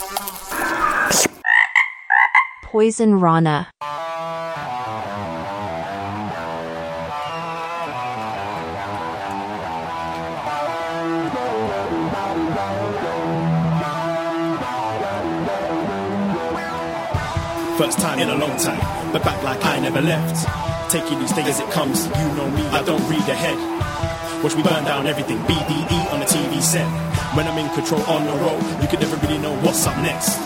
Poison Rana. First time in a long time, but back like I never left. Taking each day as it comes, you know me, I don't read ahead. Watch me burn down everything, BDE on the TV set. When I'm in control on the road, you can never really know what's up next.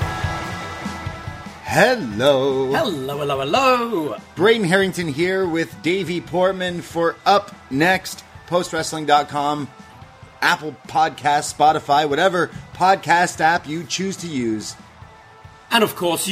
Hello. Hello, hello, hello. Braden Harrington here with Davey Portman for Up Next, postwrestling.com, Apple Podcasts, Spotify, whatever podcast app you choose to use. And of course,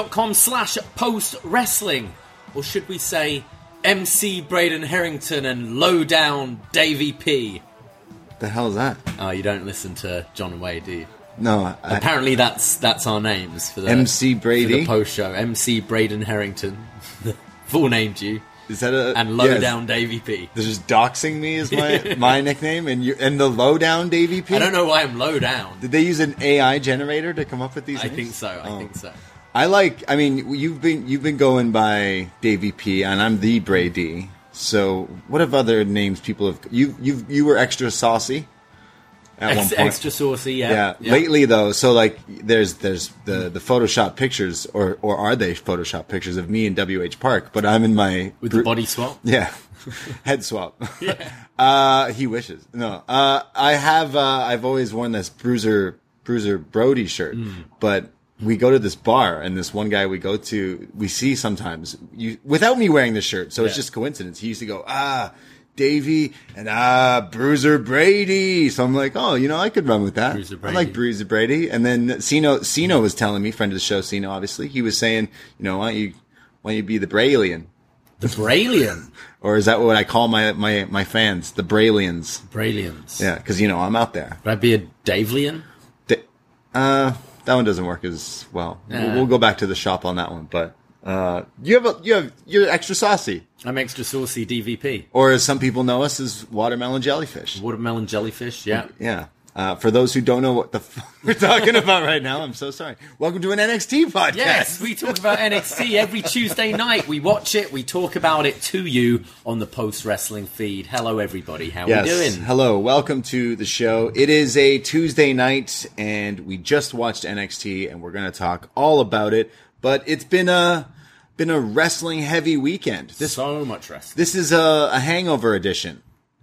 youtube.com/postwrestling. Or should we say MC Braden Harrington and Lowdown Davey P. The hell is that? Oh, you don't listen to John and Wade, do you? No. Apparently that's our names for the MC Brady? for the post show. MC Braden Harrington. Full name to you. Is that a... And Lowdown Davey P. They're just doxing me as my nickname, and the Lowdown Davey P? I don't know why I'm low down. Did they use an AI generator to come up with these names? I think so. I think so. I mean, you've been going by Davey P, and I'm the Brady. So, what have other names people have? You were extra saucy at one point. Extra saucy, yeah. Lately, though, so like there's the Photoshop pictures, or are they Photoshop pictures of me in WH Park? But I'm in my with the body swap. Yeah, head swap. Yeah. He wishes. No, I've always worn this Bruiser Brody shirt, but. We go to this bar, and this one guy we see sometimes, without me wearing the shirt, so it's just coincidence. He used to go, Davey, and Bruiser Brady. So I'm like, I could run with that. I like Bruiser Brady. And then Sino was telling me, friend of the show, Sino, obviously, he was saying, why don't you be the Brailian? The Brailian? Or is that what I call my fans? The Brailians. Brailians. Yeah, because, I'm out there. Would I be a Davelian? That one doesn't work as well. We'll go back to the shop on that one. But you're extra saucy. I'm extra saucy DVP. Or as some people know us as watermelon jellyfish. Watermelon jellyfish, yeah. Yeah. For those who don't know what the fuck we're talking about right now, I'm so sorry. Welcome to an NXT podcast. Yes, we talk about NXT every Tuesday night. We watch it, we talk about it to you on the Post Wrestling feed. Hello, everybody. How are we doing? Hello. Welcome to the show. It is a Tuesday night, and we just watched NXT, and we're going to talk all about it. But it's been a wrestling-heavy weekend. So much wrestling. This is a hangover edition.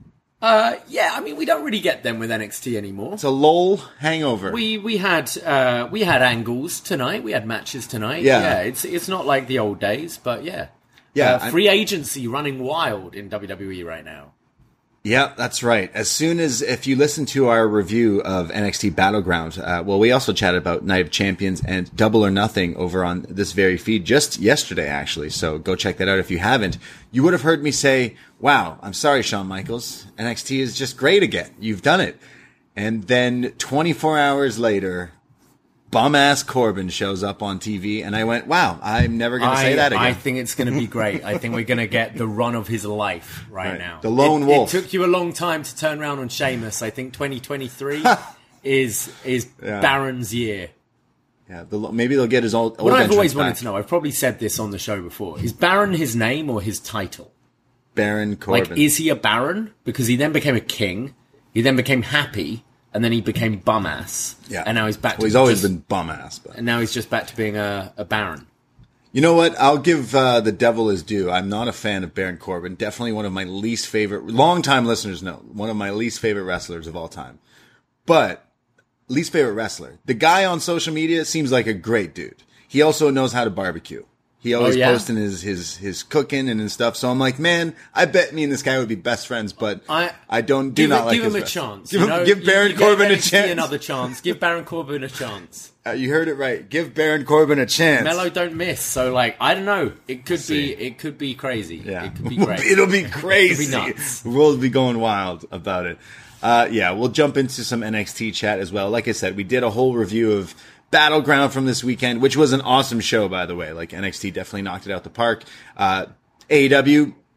We don't really get them with NXT anymore. It's a lull hangover. We had angles tonight. We had matches tonight. Yeah. It's not like the old days, but yeah. Free agency running wild in WWE right now. Yeah, that's right. If you listen to our review of NXT Battleground, we also chatted about Night of Champions and Double or Nothing over on this very feed just yesterday, actually. So go check that out if you haven't. You would have heard me say, wow, I'm sorry, Shawn Michaels. NXT is just great again. You've done it. And then 24 hours later, bum-ass Corbin shows up on TV, and I went, wow, I'm never going to say that again. I think it's going to be great. I think we're going to get the run of his life right now. The lone wolf. It took you a long time to turn around on Sheamus. I think 2023 is Baron's year. Yeah, maybe they'll get his old What I've always back. wanted to know, I've probably said this on the show before, is Baron his name or his title? Baron Corbin. Like, is he a Baron? Because he then became a king, he then became happy, and then he became bum-ass. Yeah. And now he's back to... Well, he's always been bum-ass. But. And now he's just back to being a Baron. You know what? I'll give the devil his due. I'm not a fan of Baron Corbin. Definitely one of my least favorite... Long-time listeners know. One of my least favorite wrestlers of all time. But, least favorite wrestler. The guy on social media seems like a great dude. He also knows how to barbecue. He always posting his cooking and his stuff. So I'm like, man, I bet me and this guy would be best friends, but I do not like his Give him a best. chance. Give Baron Corbin a chance. Another chance. Give Baron Corbin a chance. You heard it right. Give Baron Corbin a chance. Mello don't miss. So I don't know. It could be crazy. Yeah. It could be great. It'll be crazy. It'll be nuts. The world will be going wild about it. We'll jump into some NXT chat as well. Like I said, we did a whole review of Battleground from this weekend, which was an awesome show, by the way. Like, NXT definitely knocked it out the park. AEW,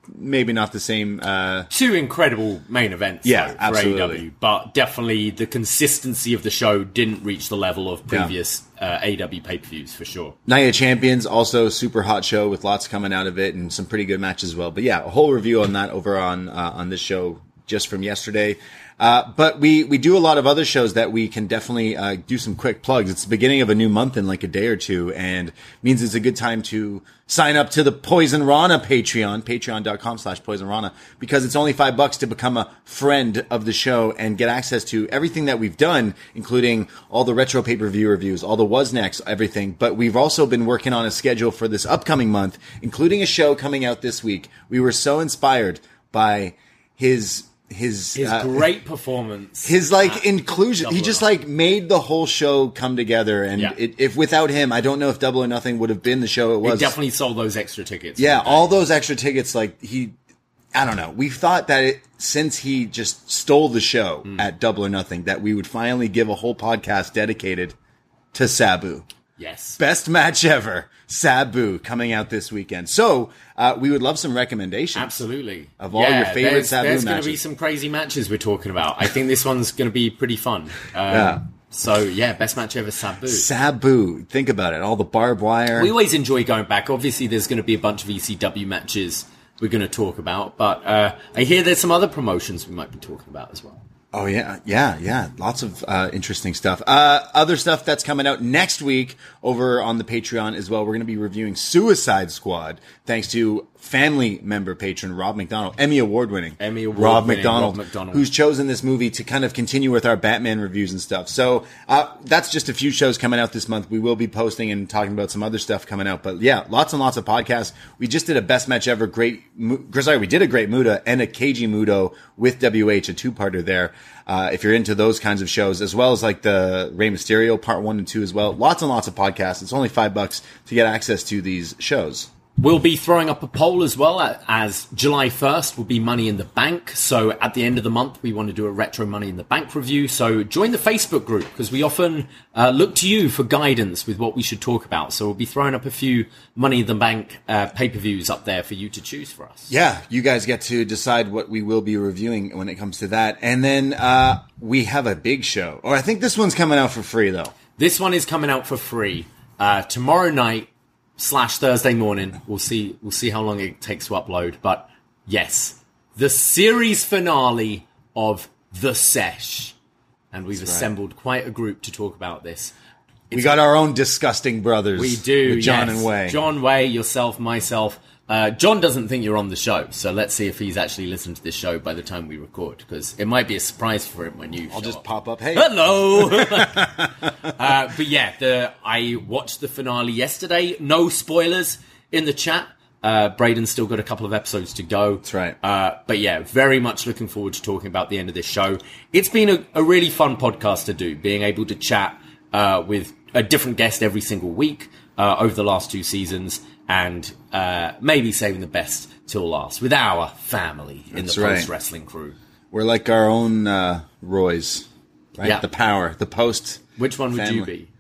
maybe not the same. Two incredible main events, yeah, though, for absolutely. AEW, but definitely the consistency of the show didn't reach the level of previous AEW pay-per-views, for sure. Night of Champions, also a super hot show with lots coming out of it and some pretty good matches as well. But yeah, a whole review on that over on this show just from yesterday. But we do a lot of other shows that we can definitely do some quick plugs. It's the beginning of a new month in like a day or two, and means it's a good time to sign up to the Poison Rana Patreon, patreon.com/PoisonRana, because it's only $5 to become a friend of the show and get access to everything that we've done, including all the retro pay-per-view reviews, all the What's Next, everything. But we've also been working on a schedule for this upcoming month, including a show coming out this week. We were so inspired by his great performance, his like inclusion. He just like made the whole show come together. And if without him, I don't know if Double or Nothing would have been the show it was. He definitely sold those extra tickets. Yeah, all those extra tickets. Like I don't know. We thought that since he just stole the show at Double or Nothing, that we would finally give a whole podcast dedicated to Sabu. Yes. Best match ever. Sabu coming out this weekend. So, we would love some recommendations. Absolutely. Of all your favorite Sabu matches. There's going to be some crazy matches we're talking about. I think this one's going to be pretty fun. So, best match ever, Sabu. Sabu. Think about it. All the barbed wire. We always enjoy going back. Obviously, there's going to be a bunch of ECW matches we're going to talk about. But I hear there's some other promotions we might be talking about as well. Oh, yeah. Lots of interesting stuff. Other stuff that's coming out next week over on the Patreon as well. We're going to be reviewing Suicide Squad, thanks to family member patron Rob McDonald, Emmy Award-winning Rob McDonald, who's chosen this movie to kind of continue with our Batman reviews and stuff. So that's just a few shows coming out this month. We will be posting and talking about some other stuff coming out. But yeah, lots and lots of podcasts. We just did a best match ever. We did a great Muda and a KG Mudo with WH, a two-parter there. If you're into those kinds of shows, as well as like the Rey Mysterio part 1 and 2 as well. Lots and lots of podcasts. It's only $5 to get access to these shows. We'll be throwing up a poll as well, as July 1st will be Money in the Bank. So at the end of the month, we want to do a retro Money in the Bank review. So join the Facebook group, because we often look to you for guidance with what we should talk about. So we'll be throwing up a few Money in the Bank pay-per-views up there for you to choose for us. Yeah, you guys get to decide what we will be reviewing when it comes to that. And then we have a big show. Or I think this one's coming out for free, though. This one is coming out for free tomorrow night. /Thursday morning. We'll see how long it takes to upload. But yes, the series finale of The Sesh. And we've assembled quite a group to talk about this. We got our own disgusting brothers. We do, with John and Way. John Way, yourself, myself. John doesn't think you're on the show, so let's see if he's actually listened to this show by the time we record, because it might be a surprise for him when you I'll just pop up, hey. Hello! But yeah, I watched the finale yesterday. No spoilers in the chat. Braden's still got a couple of episodes to go. That's right. But yeah, very much looking forward to talking about the end of this show. It's been a really fun podcast to do, being able to chat with a different guest every single week over the last 2 seasons. And maybe saving the best till last with our family in the Post Wrestling crew. We're like our own Roys, right? Yeah. The Power, the Post. Which one would family. you be?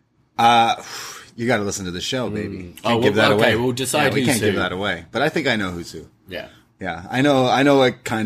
You got to listen to the show, baby. Can't give that away. Okay, we'll decide we who's can't who. give that away, but I think I know who's who. Yeah. I know what kind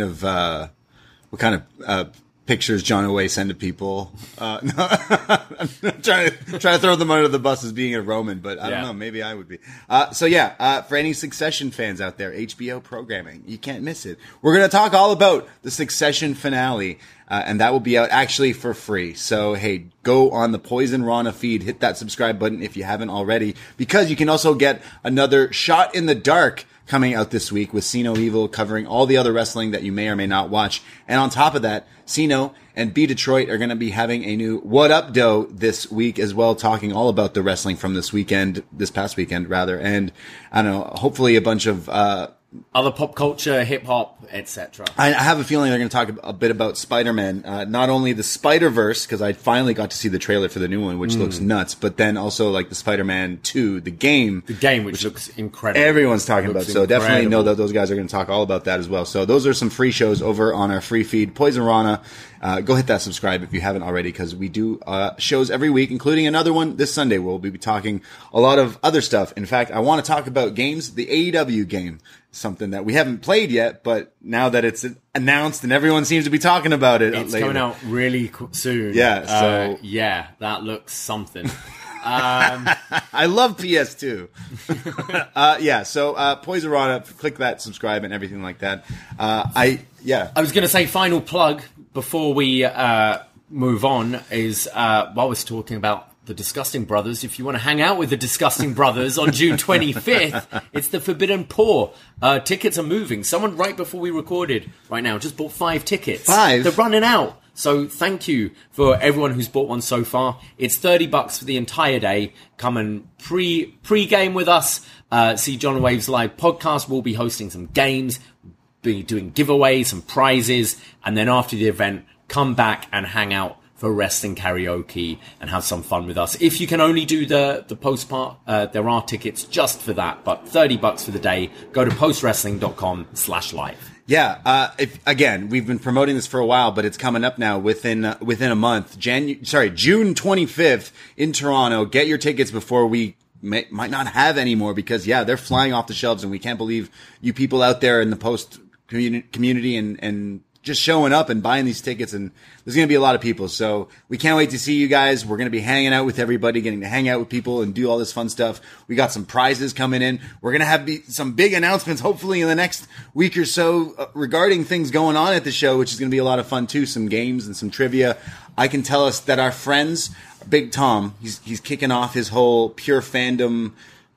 of pictures John Away send to people. No, I'm trying to throw them under the bus as being a Roman, but I don't know. Maybe I would be. For any Succession fans out there, HBO programming, you can't miss it. We're going to talk all about the Succession finale, and that will be out actually for free. So, hey, go on the Poison Rana feed, hit that subscribe button if you haven't already, because you can also get another Shot in the Dark coming out this week with Sino Evil covering all the other wrestling that you may or may not watch. And on top of that, Sino and B Detroit are going to be having a new What Up Doe this week as well, talking all about the wrestling from this past weekend rather. And I don't know, hopefully a bunch of other pop culture, hip hop, etc. I have a feeling they're going to talk a bit about Spider-Man, not only the Spider-Verse, because I finally got to see the trailer for the new one, which looks nuts, but then also like the Spider-Man 2, the game, which looks incredible. Everyone's talking about, so definitely know that those guys are going to talk all about that as well. So those are some free shows over on our free feed, Poison Rana. Go hit that subscribe if you haven't already, because we do shows every week, including another one this Sunday. We'll be talking a lot of other stuff. In fact, I want to talk about games, the AEW game something that we haven't played yet, but now that it's announced and everyone seems to be talking about it, it's lately. coming out really soon. Yeah, so yeah, that looks something. I love PS2. So Poisarana, click that subscribe and everything like that. I was going to say final plug before we move on is while we're talking about the Disgusting Brothers, if you want to hang out with the Disgusting Brothers on June 25th, it's the Forbidden Pour. Tickets are moving. Someone right before we recorded right now just bought 5 tickets. 5? They're running out. So thank you for everyone who's bought one so far. It's $30 for the entire day. Come and pre-game with us. See John Waves live podcast. We'll be hosting some games, be doing giveaways, some prizes, and then after the event, come back and hang out for wrestling karaoke and have some fun with us. If you can only do the post part, there are tickets just for that, but $30 for the day. Go to postwrestling.com/live. Yeah, again, we've been promoting this for a while, but it's coming up now within a month. June 25th in Toronto. Get your tickets before we might not have any more, because they're flying off the shelves, and we can't believe you people out there in the post community and just showing up and buying these tickets, and there's going to be a lot of people. So we can't wait to see you guys. We're going to be hanging out with everybody, getting to hang out with people and do all this fun stuff. We got some prizes coming in. We're going to have some big announcements, hopefully in the next week or so, regarding things going on at the show, which is going to be a lot of fun too. Some games and some trivia. I can tell us that our friends, Big Tom, he's kicking off his whole Pure Fandom,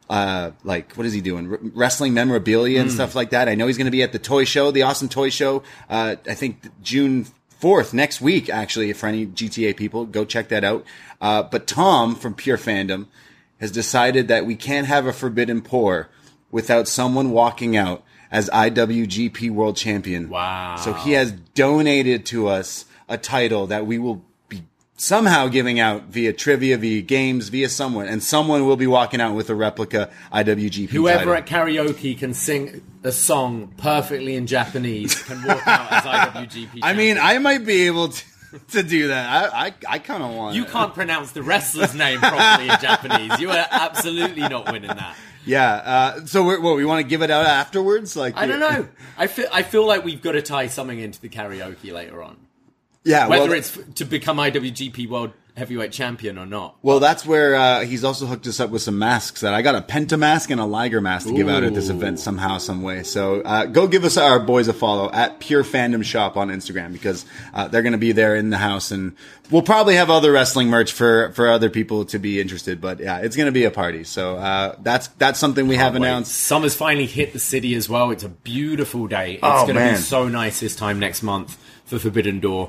what is he doing? Wrestling memorabilia and stuff like that. I know he's going to be at the toy show, the Awesome Toy Show. I think June 4th, next week, actually, for any GTA people, go check that out. But Tom from Pure Fandom has decided that we can't have a Forbidden Pour without someone walking out as IWGP World Champion. Wow. So he has donated to us a title that we will somehow giving out via trivia, via games, via someone, and someone will be walking out with a replica IWGP Whoever title. at karaoke can sing a song perfectly in Japanese can walk out as IWGP champion. I mean, I might be able to do that. I kind of want You can't pronounce the wrestler's name properly in Japanese. You are absolutely not winning that. Yeah. So we want to give it out afterwards? I don't know. I feel like we've got to tie something into the karaoke later on. Yeah, whether it's to become IWGP World Heavyweight Champion or not. Well, that's where he's also hooked us up with some masks. That I got a Penta mask and a Liger mask to give out at this event somehow, some way. So go give us our boys a follow at Pure Fandom Shop on Instagram, because they're going to be there in the house, and we'll probably have other wrestling merch for other people to be interested. But yeah, it's going to be a party. So that's something we have announced. Summer's finally hit the city as well. It's a beautiful day. It's going to be so nice this time next month for Forbidden Door.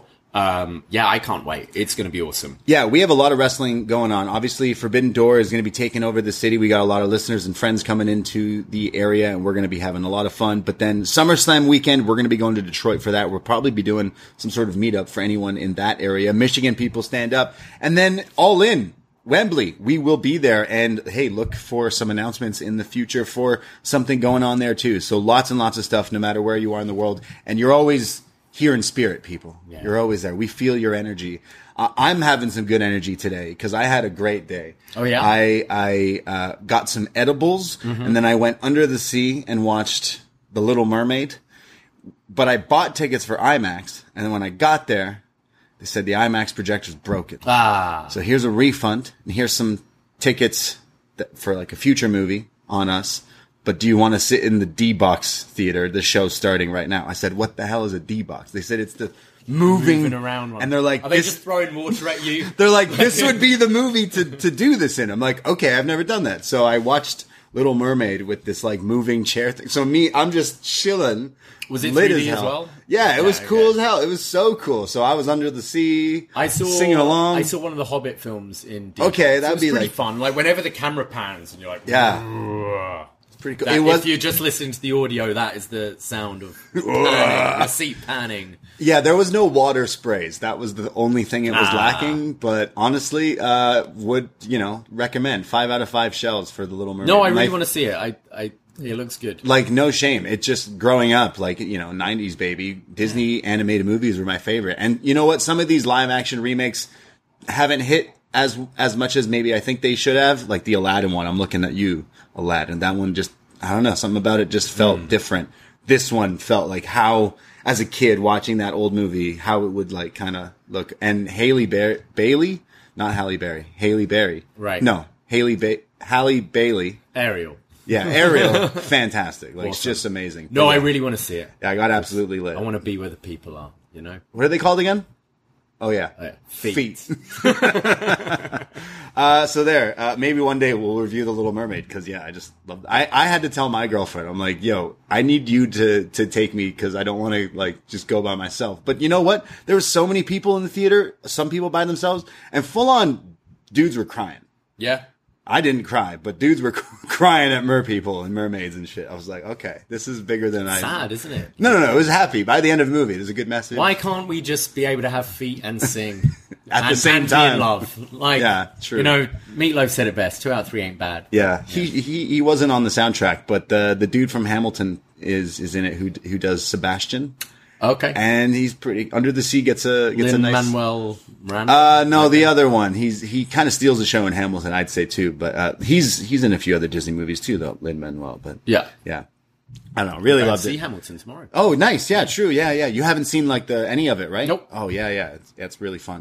I can't wait. It's going to be awesome. Yeah, we have a lot of wrestling going on. Obviously, Forbidden Door is going to be taking over the city. We got a lot of listeners and friends coming into the area, and we're going to be having a lot of fun. But then SummerSlam weekend, we're going to be going to Detroit for that. We'll probably be doing some sort of meetup for anyone in that area. Michigan people stand up. And then All In, Wembley, we will be there. And hey, look for some announcements in the future for something going on there too. So lots and lots of stuff, no matter where you are in the world. And you're always here in spirit, people. Yeah. You're always there. We feel your energy. I'm having some good energy today because I had a great day. Oh, yeah? I got some edibles, and then I went under the sea and watched The Little Mermaid. But I bought tickets for IMAX, and then when I got there, they said the IMAX projector's broken. So here's a refund, and here's some tickets for like a future movie on us. But do you want to sit in the D-Box theater? The show's starting right now. I said, what the hell is a D-Box? They said it's the moving around one. And they're like, are they just throwing water at you? They're like, this would be the movie to do this in. I'm like, okay, I've never done that. So I watched Little Mermaid with this like moving chair thing. So I'm just chilling. Was it 3D as well? Yeah, it was cool as hell. It was so cool. So I was under the sea, singing along. I saw one of the Hobbit films in D. Okay, that'd be pretty fun. Like whenever the camera pans and you're like, yeah. Pretty cool. If you're just listening to the audio, that is the sound of panning, the seat panning. Yeah, there was no water sprays. That was the only thing it was lacking. But honestly, would recommend 5 out of 5 shells for The Little Mermaid. No, I really want to see it. It looks good. Like, no shame. It's just growing up, like, 90s baby. Disney animated movies were my favorite. And you know what? Some of these live action remakes haven't hit as much as maybe I think they should have. Like the Aladdin one. I'm looking at you, Aladdin. That one just I don't know, something about it just felt different. This one felt like how, as a kid watching that old movie, how it would like kind of look. And Bailey, not Halle Berry, Haley Berry. Right. No, Halle Bailey. Ariel. Yeah, Ariel, fantastic. Like, it's Awesome. just amazing. No, But I yeah. really want to see it. Yeah, I got absolutely lit. I want to be where the people are, you know? What are they called again? Oh, yeah. Feet. So there, maybe one day we'll review The Little Mermaid, because, yeah, I just love it. I had to tell my girlfriend, I'm like, yo, I need you to take me, because I don't want to, like, just go by myself. But you know what? There were so many people in the theater, some people by themselves, and full-on dudes were crying. Yeah. I didn't cry, but dudes were crying at mer people and mermaids and shit. I was like, okay, this is bigger than I... Sad, isn't it? No, it was happy. By the end of the movie, there's a good message. Why can't we just be able to have feet and sing At the same and time. be in love? Like, Yeah, true. You know, Meatloaf said it best. 2 out of 3 ain't bad. Yeah, he wasn't on the soundtrack, but the dude from Hamilton is in it who does Sebastian, Okay. and he's pretty. Under the Sea gets a nice. Lin-Manuel Miranda. No, the other one. He kind of steals the show in Hamilton, I'd say too. But he's in a few other Disney movies too, though. Lin-Manuel, but Yeah. I don't know. Really loved See it. Hamilton tomorrow. Oh, nice. Yeah, true. Yeah. You haven't seen like any of it, right? Nope. Oh, yeah. It's really fun.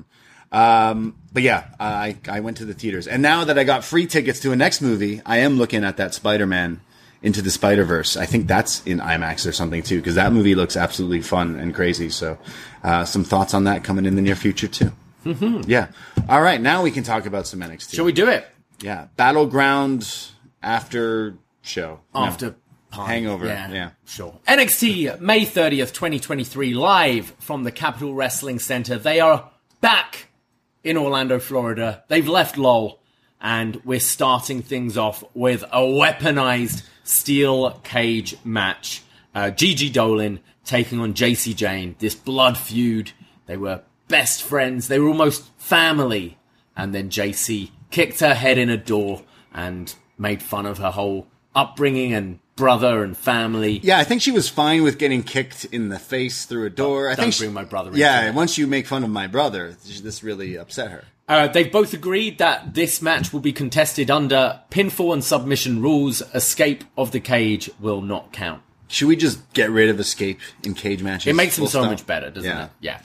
But yeah, I went to the theaters, and now that I got free tickets to a next movie, I am looking at that Spider-Man Into the Spider-Verse. I think that's in IMAX or something too, because that movie looks absolutely fun and crazy. So, some thoughts on that coming in the near future too. Mm-hmm. Yeah. All right. Now we can talk about some NXT. Shall we do it? Yeah. Battleground after show. After No. party. Hangover. Yeah. Sure. NXT, May 30th, 2023, live from the Capitol Wrestling Center. They are back in Orlando, Florida. They've left LOL, and we're starting things off with a weaponized steel cage match. Gigi Dolan taking on JC Jane, this blood feud. They were best friends. They were almost family. And then JC kicked her head in a door and made fun of her whole upbringing and brother and family. Yeah, I think she was fine with getting kicked in the face through a door. Don't bring my brother into Yeah, it. once you make fun of my brother, this really upset her. They've both agreed that this match will be contested under pinfall and submission rules. Escape of the cage will not count. Should we just get rid of escape in cage matches? It makes them Full so stop? much better, doesn't it? Yeah.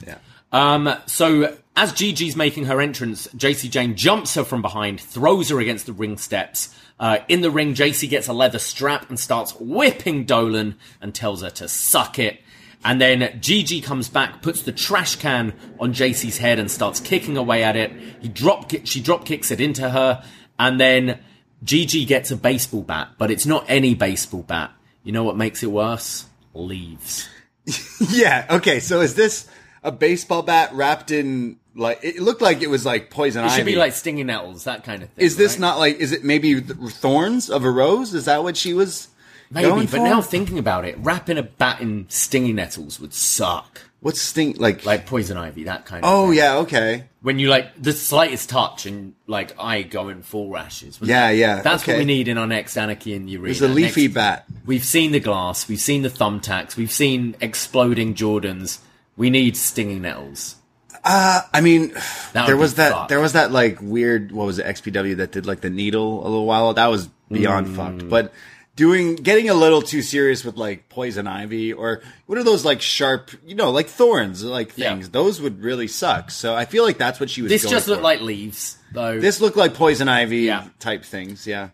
So as Gigi's making her entrance, JC Jane jumps her from behind, throws her against the ring steps. In the ring, JC gets a leather strap and starts whipping Dolan and tells her to suck it. And then Gigi comes back, puts the trash can on JC's head and starts kicking away at it. She drop kicks it into her. And then Gigi gets a baseball bat, but it's not any baseball bat. You know what makes it worse? Leaves. Yeah, okay, so is this a baseball bat wrapped in, like, it looked like it was like poison ivy. It should be like stinging nettles, that kind of thing. Is this right? not like, is it maybe thorns of a rose? Is that what she was Maybe, going but for? now thinking about it, wrapping a bat in stinging nettles would suck. What's sting, like Poison ivy, that kind of oh, thing. yeah, okay. When you, the slightest touch and, I go in full rashes. Yeah, That's okay. what we need in our next Anarchy in the Arena. It's a leafy Next- bat. We've seen the glass, we've seen the thumbtacks, we've seen exploding Jordans. We need stinging nettles. I mean, That there would was be that, fucked. there was that, like, weird, what was it, XPW that did, like, the needle a little while. That was beyond fucked. But getting a little too serious with, like, poison ivy or what are those, like, sharp, like thorns, like, things. Yeah. Those would really suck. So I feel like that's what she was This going just for. looked like leaves, though. This looked like poison ivy Yeah. type things, yeah.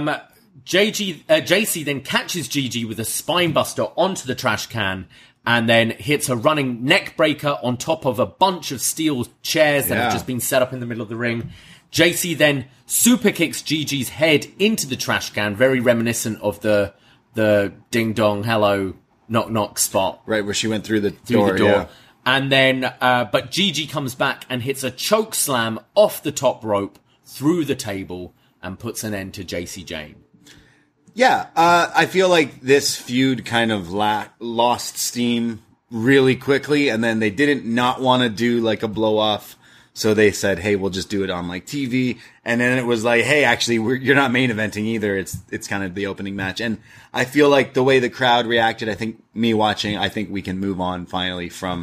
JC then catches Gigi with a spine buster onto the trash can and then hits a running neck breaker on top of a bunch of steel chairs that have Yeah. just been set up in the middle of the ring. JC then super kicks Gigi's head into the trash can, very reminiscent of the ding dong hello knock knock spot Right, where she went through the through door. the door. Yeah. And then, but Gigi comes back and hits a choke slam off the top rope through the table and puts an end to JC Jane. Yeah, I feel like this feud kind of lost steam really quickly, and then they didn't not want to do like a blow off, so they said, "Hey, we'll just do it on like TV." And then it was like, "Hey, actually, you're not main eventing either. It's kind of the opening match." And I feel like the way the crowd reacted, I think we can move on finally from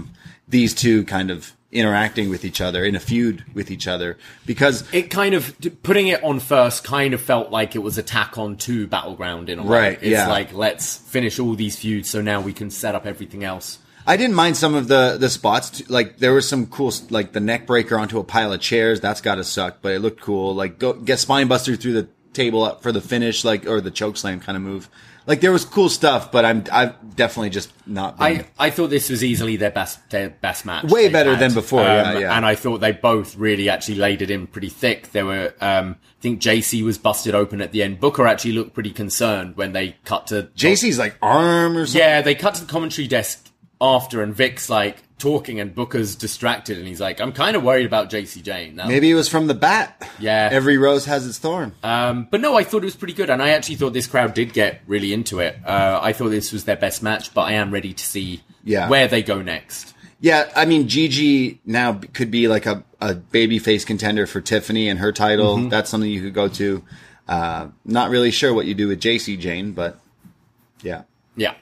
these two kind of interacting with each other in a feud with each other, because it kind of, putting it on first kind of felt like it was a tack on to Battleground in a way. Right, It's like, let's finish all these feuds so now we can set up everything else. I didn't mind some of the spots. Like, there was some cool, like the neck breaker onto a pile of chairs. That's gotta suck, but it looked cool. Like, get Spinebuster through the table up for the finish, like, or the chokeslam kind of move. Like, there was cool stuff, but I've definitely just not been... I thought this was easily their best match. Way better than before, yeah. And I thought they both really actually laid it in pretty thick. There were, I think JC was busted open at the end. Booker actually looked pretty concerned when they cut to... JC's like arm or something? Yeah, they cut to the commentary desk after, and Vic's like talking and Booker's distracted, and he's like, I'm kind of worried about JC Jane. Maybe it was from the bat. Yeah. Every rose has its thorn. But no, I thought it was pretty good, and I actually thought this crowd did get really into it. I thought this was their best match, but I am ready to see where they go next. Yeah, I mean, Gigi now could be like a babyface contender for Tiffany and her title. Mm-hmm. That's something you could go to. Not really sure what you do with JC Jane, but yeah. Yeah.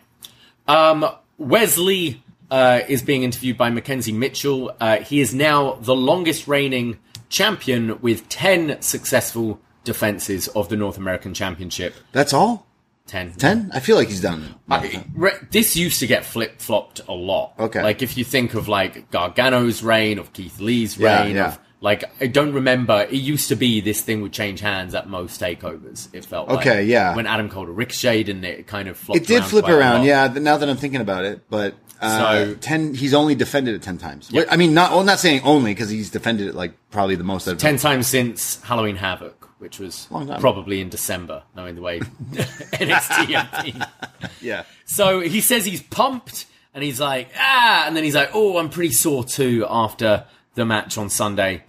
Wesley is being interviewed by Mackenzie Mitchell. He is now the longest reigning champion with 10 successful defenses of the North American Championship. That's all? 10. 10? I feel like he's done. This used to get flip-flopped a lot. Okay. Like, if you think of, like, Gargano's reign, of Keith Lee's reign, of... Like, I don't remember, it used to be this thing would change hands at most takeovers, it felt like. Okay, yeah. When Adam Cole ricocheted and it kind of flopped. It did flip around, yeah, now that I'm thinking about it, but... So 10, he's only defended it 10 times. Yeah. I mean, not saying only, because he's defended it, like, probably the most. 10 times since Halloween Havoc, which was probably in December, knowing the way NXT have been. Yeah. So he says he's pumped, and he's like, and then he's like, oh, I'm pretty sore too after the match on Sunday.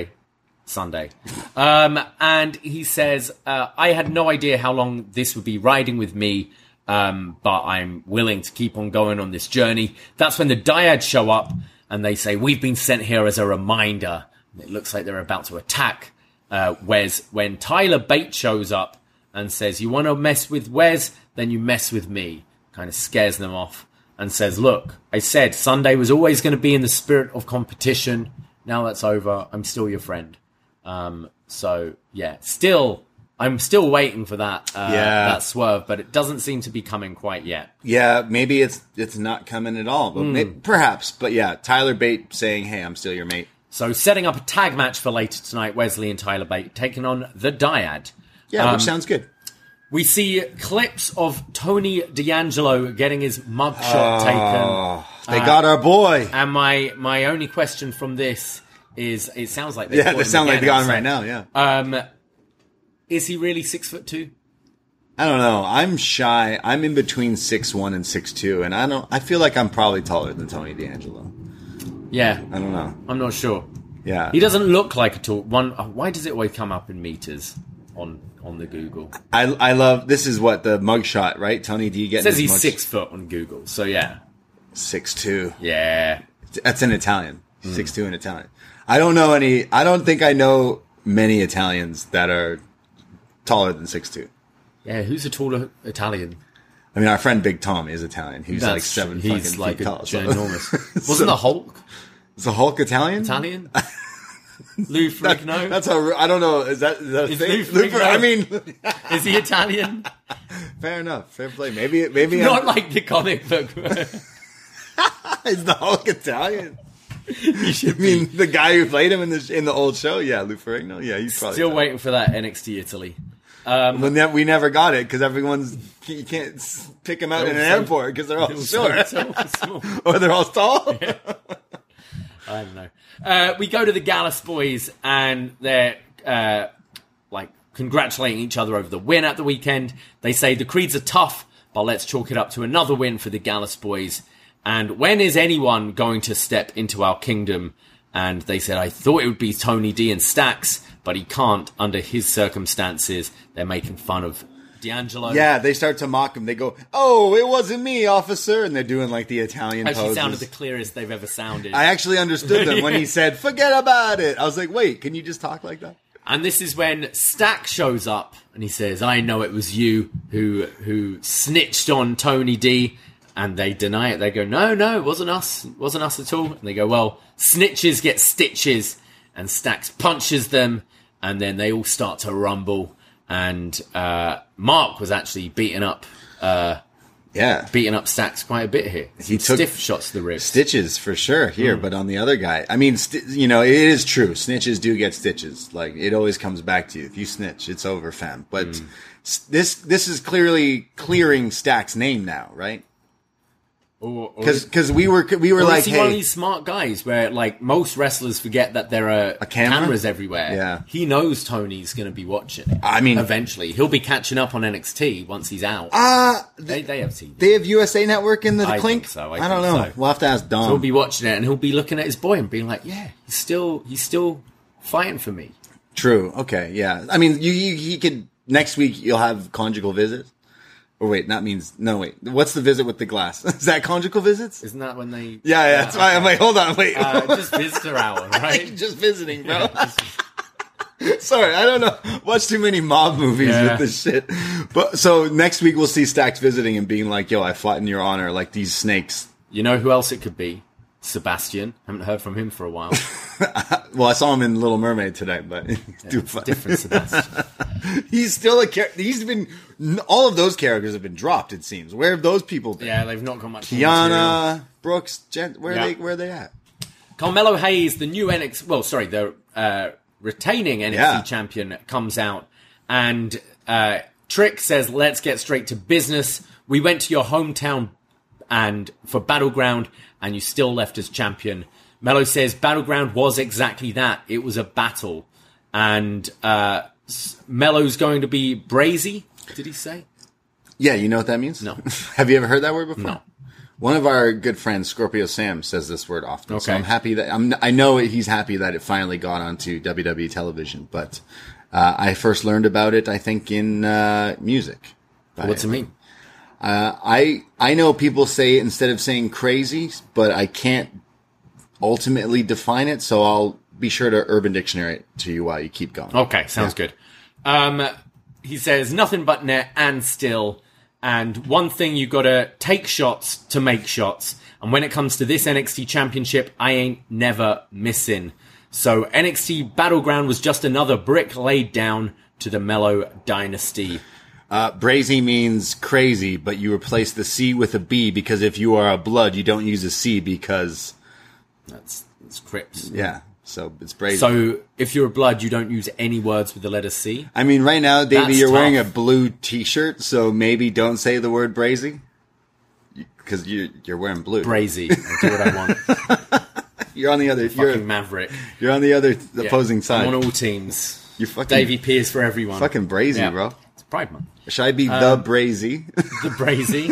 And he says, I had no idea how long this would be riding with me, but I'm willing to keep on going on this journey. That's when the Dyads show up, and they say, we've been sent here as a reminder. And it looks like they're about to attack Wes, when Tyler Bate shows up and says, you want to mess with Wes, then you mess with me. Kind of scares them off and says, look, I said Sunday was always going to be in the spirit of competition. Now that's over. I'm still your friend. So yeah, I'm still waiting for that swerve, but it doesn't seem to be coming quite yet. Yeah, maybe it's not coming at all, but perhaps. But yeah, Tyler Bate saying, hey, I'm still your mate. So setting up a tag match for later tonight, Wesley and Tyler Bate taking on the Dyad. Yeah, which sounds good. We see clips of Tony D'Angelo getting his mugshot taken. They got our boy. And my only question from this is, it sounds like they sound like they got him right now. Yeah. Is he really 6'2"? I don't know. I'm shy. I'm in between 6'1" and 6'2", and I feel like I'm probably taller than Tony D'Angelo. Yeah. I don't know. I'm not sure. Yeah. He doesn't look like a tall one. Why does it always come up in meters on the Google? I love, this is what, the mugshot, right? Tony D getting it says he's 6 foot on Google, so yeah. 6'2". Yeah. That's in Italian. 6'2" in Italian. I don't think I know many Italians that are taller than 6'2". Yeah, who's a taller Italian? I mean, our friend Big Tom is Italian. He's like 7 fucking he's like feet tall. Ginormous. Wasn't the Hulk Is the Hulk Italian? Italian? Lou Ferrigno? That's how, I don't know. Is that a thing? Lou Ferrigno, I mean, is he Italian? Fair enough. Fair play. Maybe. Not like the comic book. Is the Hulk Italian? He should mean the guy who played him in the old show? Yeah, Lou Ferrigno. Yeah, he's probably still waiting for that NXT Italy. We never got it because you can't pick them out in an airport because they're all short. So small. Or they're all tall. Yeah. I don't know. We go to the Gallus boys and they're like congratulating each other over the win at the weekend. They say the Creeds are tough, but let's chalk it up to another win for the Gallus boys. And when is anyone going to step into our kingdom? And they said, I thought it would be Tony D and Stax, but he can't under his circumstances. They're making fun of D'Angelo. Yeah, they start to mock him. They go, oh, it wasn't me, officer. And they're doing like the Italian poses. Actually sounded the clearest they've ever sounded. I actually understood them when he said, forget about it. I was like, wait, can you just talk like that? And this is when Stax shows up and he says, I know it was you who snitched on Tony D. And they deny it. They go, no, it wasn't us. It wasn't us at all. And they go, well, snitches get stitches. And Stacks punches them. And then they all start to rumble. And Mark was actually beating up Stacks quite a bit here. He took stiff shots to the ribs. Stitches for sure here, but on the other guy, I mean, it is true. Snitches do get stitches. Like, it always comes back to you. If you snitch, it's over, fam. But this is clearly clearing Stacks' name now, right? Because we were like, hey, one of these smart guys where like most wrestlers forget that there are cameras everywhere. Yeah, he knows Tony's going to be watching. I mean, eventually he'll be catching up on NXT once he's out. They have TV. They have USA Network in the Clink. Think so. I don't know. So. We'll have to ask Dom. So he'll be watching it and he'll be looking at his boy and being like, "Yeah, he's still fighting for me." True. Okay. Yeah. I mean, he could next week. You'll have conjugal visits. Or wait, what's the visit with the glass? Is that conjugal visits? Isn't that when they... Yeah, that's why I'm like, hold on, wait. Just visitor hour, right? Just visiting, bro. Sorry, I don't know. Watch too many mob movies with this shit. But so next week we'll see Stacks visiting and being like, yo, I fought in your honor, like these snakes. You know who else it could be? Sebastian. Haven't heard from him for a while. Well, I saw him in Little Mermaid today, but different Sebastian. He's still a character. All of those characters have been dropped, it seems. Where have those people been? Yeah, they've not got much. Kiana, Brooks, where are they at? Carmelo Hayes, the new the retaining NXT champion, comes out, and Trick says, "Let's get straight to business. We went to your hometown and for Battleground, and you still left as champion." Mello says Battleground was exactly that. It was a battle. And Mello's going to be brazy, did he say? Yeah, you know what that means? No. Have you ever heard that word before? No. One of our good friends, Scorpio Sam, says this word often. Okay. So I'm happy that I know he's happy that it finally got onto WWE television. But I first learned about it, I think, in music. What's it mean? I know people say it instead of saying crazy, but I can't ultimately define it, so I'll be sure to Urban Dictionary it to you while you keep going. Okay, sounds good. He says, nothing but net and still, and one thing you gotta take shots to make shots, and when it comes to this NXT Championship, I ain't never missing. So NXT Battleground was just another brick laid down to the Mello dynasty. Brazy means crazy, but you replace the C with a B because if you are a blood, you don't use a C because... That's Crips. Yeah, so it's brazy. So if you're a blood, you don't use any words with the letter C? I mean, right now, Davey, you're tough. wearing a blue t-shirt, so maybe don't say the word brazy. Because you're wearing blue. Brazy. I do what I want. You're on the other... Fucking maverick. You're on the other opposing side. I'm on all teams. You're fucking... Davey Pierce for everyone. Fucking brazy, bro. It's Pride Month. Should I be the brazy? The brazy.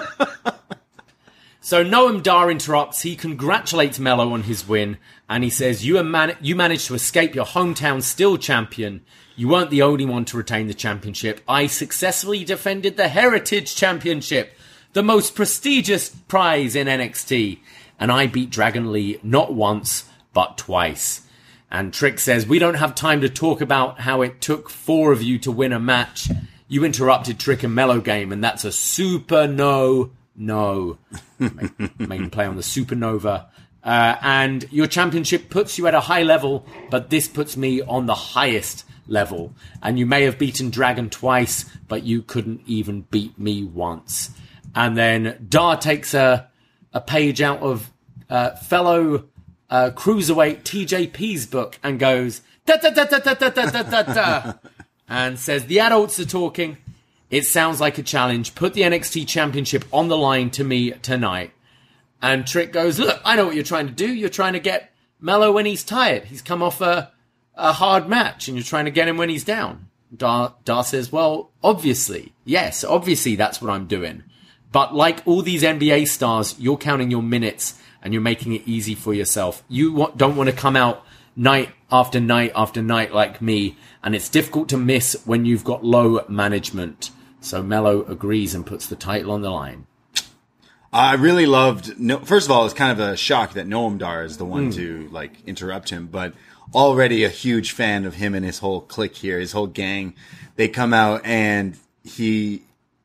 So Noam Dar interrupts. He congratulates Mello on his win, and he says, you managed to escape your hometown still champion. You weren't the only one to retain the championship. I successfully defended the Heritage Championship, the most prestigious prize in NXT, and I beat Dragon Lee not once, but twice. And Trick says, we don't have time to talk about how it took 4 of you to win a match. You interrupted Trick and Mello game, and that's a super no. Making play on the supernova. And your championship puts you at a high level, but this puts me on the highest level. And you may have beaten Dragon twice, but you couldn't even beat me once. And then Dar takes a page out of fellow cruiserweight TJP's book and goes, da-da-da-da-da-da-da-da-da, and says, the adults are talking. It sounds like a challenge. Put the NXT Championship on the line to me tonight. And Trick goes, look, I know what you're trying to do. You're trying to get Mello when he's tired. He's come off a hard match, and you're trying to get him when he's down. Dar says, well, obviously. Yes, obviously that's what I'm doing. But like all these NBA stars, you're counting your minutes, and you're making it easy for yourself. You don't want to come out night after night after night like me, and it's difficult to miss when you've got low management. So Mello agrees and puts the title on the line. I really loved... First of all, it's kind of a shock that Noam Dar is the one to interrupt him, but already a huge fan of him and his whole clique here, his whole gang. They come out and he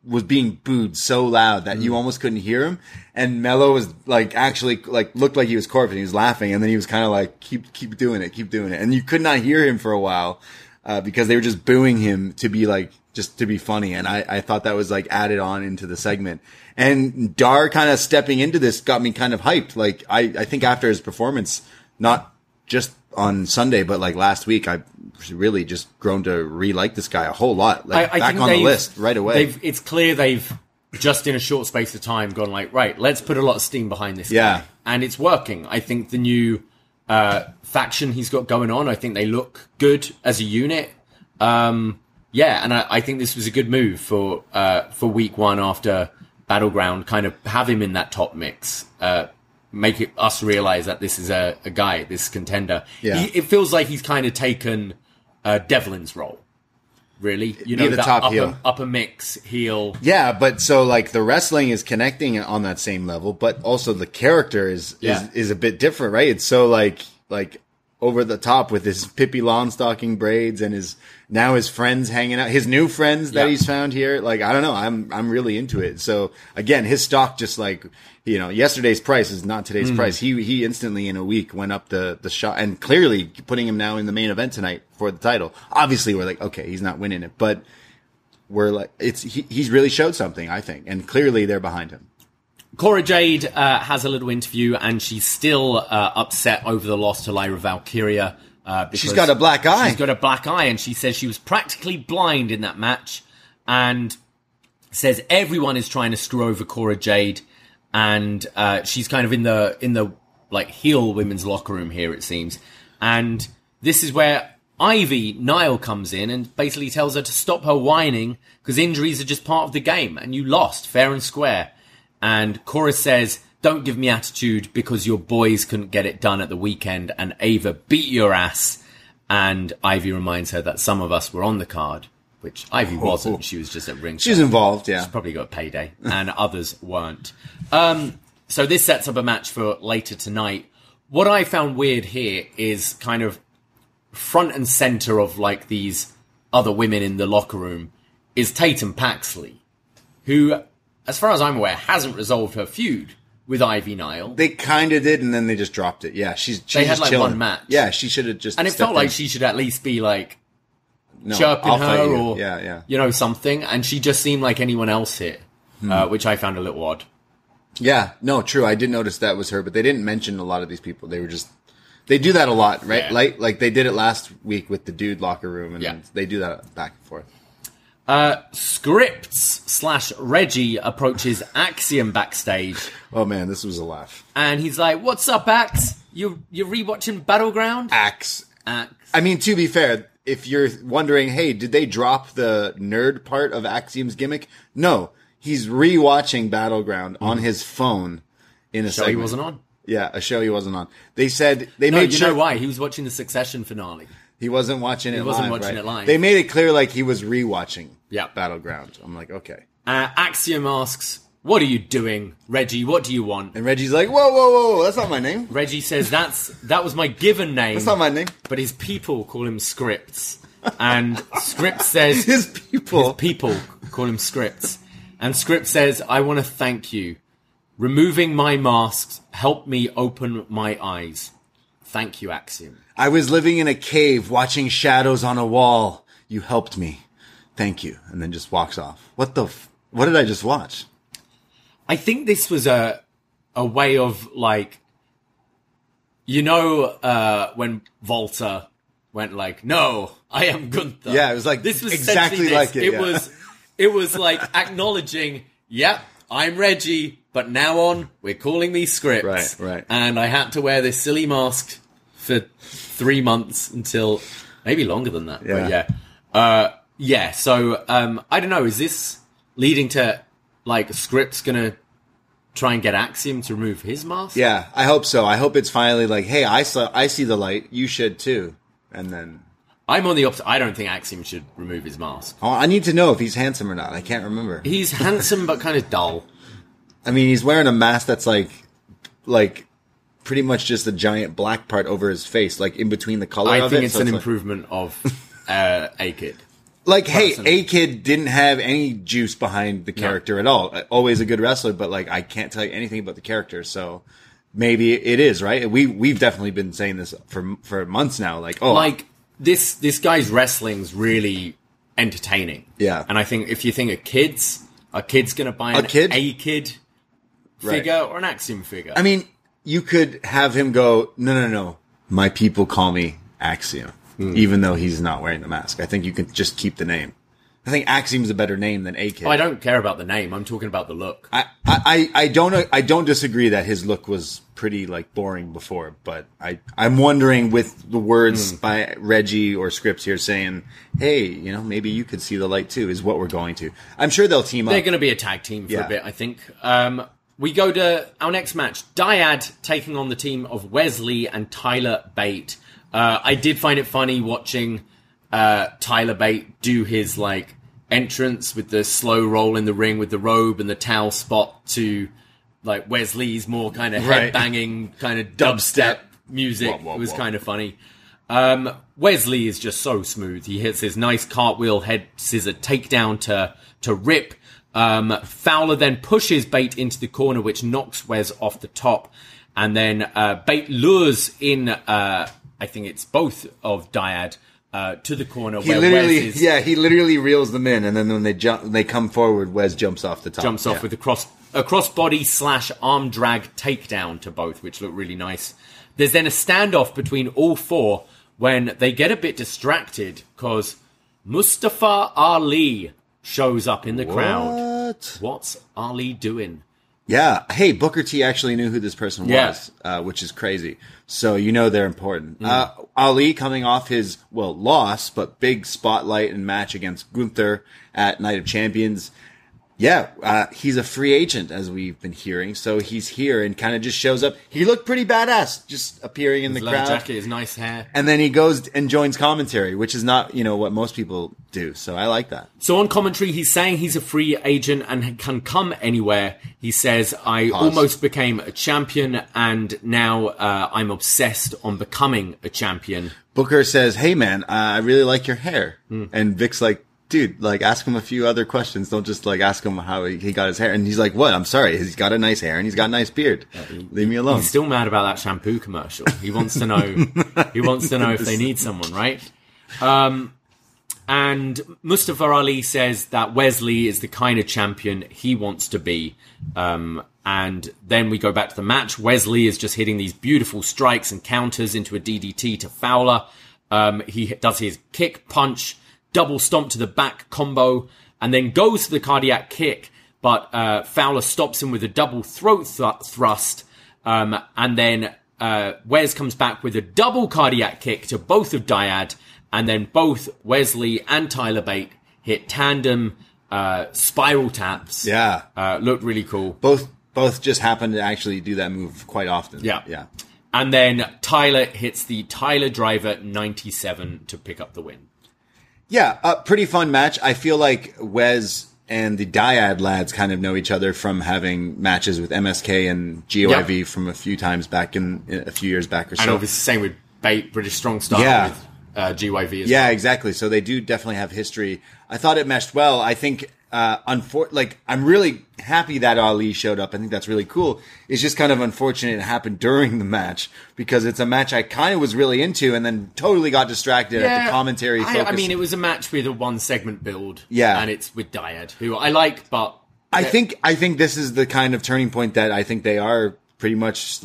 was being booed so loud that you almost couldn't hear him. And Mello was like, actually, like, looked like he was corpsing. He was laughing. And then he was kind of like, keep doing it. And you could not hear him for a while, because they were just booing him to be like, just to be funny. And I thought that was like added on into the segment. And Dar kind of stepping into this got me kind of hyped. Like, I think after his performance, not just on Sunday, but like last week, I really just grown to re-like this guy a whole lot. Like, I back on the list right away. It's clear they've just in a short space of time gone like, right, let's put a lot of steam behind this guy. And it's working. I think the new faction he's got going on, I think they look good as a unit. And I think this was a good move for week one after Battleground, kind of have him in that top mix. Make us realize that this is a guy, this contender. Yeah. It feels like he's kind of taken Devlin's role, really. You know, the top heel. Upper mix heel. Yeah, but so like the wrestling is connecting on that same level, but also the character is a bit different, right? It's so like over the top with his Pippi Longstocking braids and his friends hanging out, his new friends that he's found here. Like, I don't know. I'm really into it. So again, his stock just like, you know, yesterday's price is not today's price. He instantly in a week went up the shot, and clearly putting him now in the main event tonight for the title. Obviously we're like, okay, he's not winning it, but we're like, he's really showed something, I think. And clearly they're behind him. Cora Jade has a little interview, and she's still upset over the loss to Lyra Valkyria. She's got a black eye. She's got a black eye, and she says she was practically blind in that match, and says everyone is trying to screw over Cora Jade, and she's kind of in the like heel women's locker room here, it seems. And this is where Ivy Nile comes in and basically tells her to stop her whining because injuries are just part of the game, and you lost fair and square. And Cora says, don't give me attitude because your boys couldn't get it done at the weekend and Ava beat your ass. And Ivy reminds her that some of us were on the card, which Ivy wasn't. She was just at ringside. She's involved, yeah. She's probably got a payday, and others weren't. So this sets up a match for later tonight. What I found weird here is kind of front and center of like these other women in the locker room is Tatum Paxley, who, as far as I'm aware, hasn't resolved her feud with Ivy Nile. They kind of did, and then they just dropped it. Yeah, she's they had like chilling. one match. Yeah, she should have just. And it felt like she should at least be like chirping her or you know, something. And she just seemed like anyone else here, which I found a little odd. Yeah, no, true. I did notice that was her, but they didn't mention a lot of these people. They were just. They do that a lot, right? Yeah. Like they did it last week with the dude locker room, and they do that back and forth. Scripts/Reggie approaches Axiom backstage. Oh man, this was a laugh. And he's like, "What's up, Ax? You're rewatching Battleground?" Ax. I mean, to be fair, if you're wondering, hey, did they drop the nerd part of Axiom's gimmick? No, he's rewatching Battleground on his phone in a show segment. he wasn't on. Yeah, a show he wasn't on. They said they No, made you sure know why? He was watching the Succession finale. he wasn't watching it. He wasn't live, watching right? it live. They made it clear like he was rewatching. Yeah. Battleground. I'm like, okay. Axiom asks, "What are you doing, Reggie? What do you want?" And Reggie's like, whoa, that's not my name. Reggie says, that was my given name. That's not my name. But his people call him Scripts. And Scripts says... His people call him Scripts. And Scripts says, "I want to thank you. Removing my masks helped me open my eyes. Thank you, Axiom." I was living in a cave watching shadows on a wall. You helped me. Thank you. And then just walks off. What did I just watch? I think this was a way of like, you know, when Volta went like, "No, I am Gunther." Yeah, it was like this was exactly like it. It was like acknowledging, "Yep, I'm Reggie, but now on we're calling me Scripts." Right. And I had to wear this silly mask for 3 months until maybe longer than that. Yeah. But yeah. So I don't know. Is this leading to like Scripts gonna try and get Axiom to remove his mask? Yeah, I hope so. I hope it's finally like, hey, I see the light. You should too. And then I'm on the opposite. I don't think Axiom should remove his mask. oh, I need to know if he's handsome or not. I can't remember. He's handsome but kind of dull. I mean, he's wearing a mask that's like pretty much just a giant black part over his face, like in between the color of it. I think it's an improvement of A-Kid. Like, person. hey, A-Kid didn't have any juice behind the character at all. Always a good wrestler, but like, I can't tell you anything about the character. So maybe it is, right? We've definitely been saying this for months now. Like, this guy's wrestling's really entertaining. Yeah. And I think if you think of kids, are kids going to buy an A-Kid figure or an Axiom figure? I mean, you could have him go, no. My people call me Axiom. Even though he's not wearing the mask. I think you can just keep the name. I think Axiom's a better name than A-Kid. Oh, I don't care about the name. I'm talking about the look. I don't disagree that his look was pretty like boring before, but I'm wondering with the words by Reggie or Scripps here saying, hey, maybe you could see the light too, is what we're going to. I'm sure they'll team up. They're going to be a tag team for a bit, I think. We go to our next match. Dyad taking on the team of Wesley and Tyler Bate. I did find it funny watching Tyler Bate do his like entrance with the slow roll in the ring with the robe and the towel spot to like Wesley's more kind of head banging kind of dubstep music. It was kind of funny. Wesley is just so smooth. He hits his nice cartwheel head scissor takedown to rip. Fowler then pushes Bate into the corner, which knocks Wes off the top, and then Bate lures in. I think it's both of Dyad to the corner. He literally reels them in, and then when they come forward, Wes jumps off the top. Jumps off with a crossbody / arm drag takedown to both, which look really nice. There's then a standoff between all four when they get a bit distracted because Mustafa Ali shows up in the crowd. What's Ali doing? Yeah. Hey, Booker T actually knew who this person was, which is crazy. So they're important. Ali coming off his, loss, but big spotlight and match against Gunther at Night of Champions. Yeah, he's a free agent, as we've been hearing. So he's here and kind of just shows up. He looked pretty badass, just appearing in the crowd. His leather jacket, his nice hair. And then he goes and joins commentary, which is not, what most people do. So I like that. So on commentary, he's saying he's a free agent and can come anywhere. He says, I almost became a champion, and now I'm obsessed on becoming a champion. Booker says, hey, man, I really like your hair. And Vic's like, dude, like, ask him a few other questions. Don't just, like, ask him how he got his hair. And he's like, what? I'm sorry. He's got a nice hair and he's got a nice beard. Leave me alone. He's still mad about that shampoo commercial. He wants to know, if they need someone, right? And Mustafa Ali says that Wesley is the kind of champion he wants to be. And then we go back to the match. Wesley is just hitting these beautiful strikes and counters into a DDT to Fowler. He does his kick, punch, double stomp to the back combo, and then goes to the cardiac kick, but Fowler stops him with a double throat thrust, and then Wes comes back with a double cardiac kick to both of Dyad, and then both Wesley and Tyler Bate hit tandem spiral taps. Yeah. Looked really cool. Both just happen to actually do that move quite often. Yeah. And then Tyler hits the Tyler Driver 97 to pick up the win. Yeah, a pretty fun match. I feel like Wes and the Dyad lads kind of know each other from having matches with MSK and GYV from a few times back in a few years back or so. And obviously same with Bate, British Strong Style with GYV as well. Yeah, exactly. So they do definitely have history. I thought it meshed well. I think, I'm really happy that Ali showed up. I think that's really cool. It's just kind of unfortunate it happened during the match because it's a match I kind of was really into and then totally got distracted at the commentary focus. I mean, it was a match with a one segment build. Yeah. And it's with Dyad, who I like, but I think this is the kind of turning point that I think they are pretty much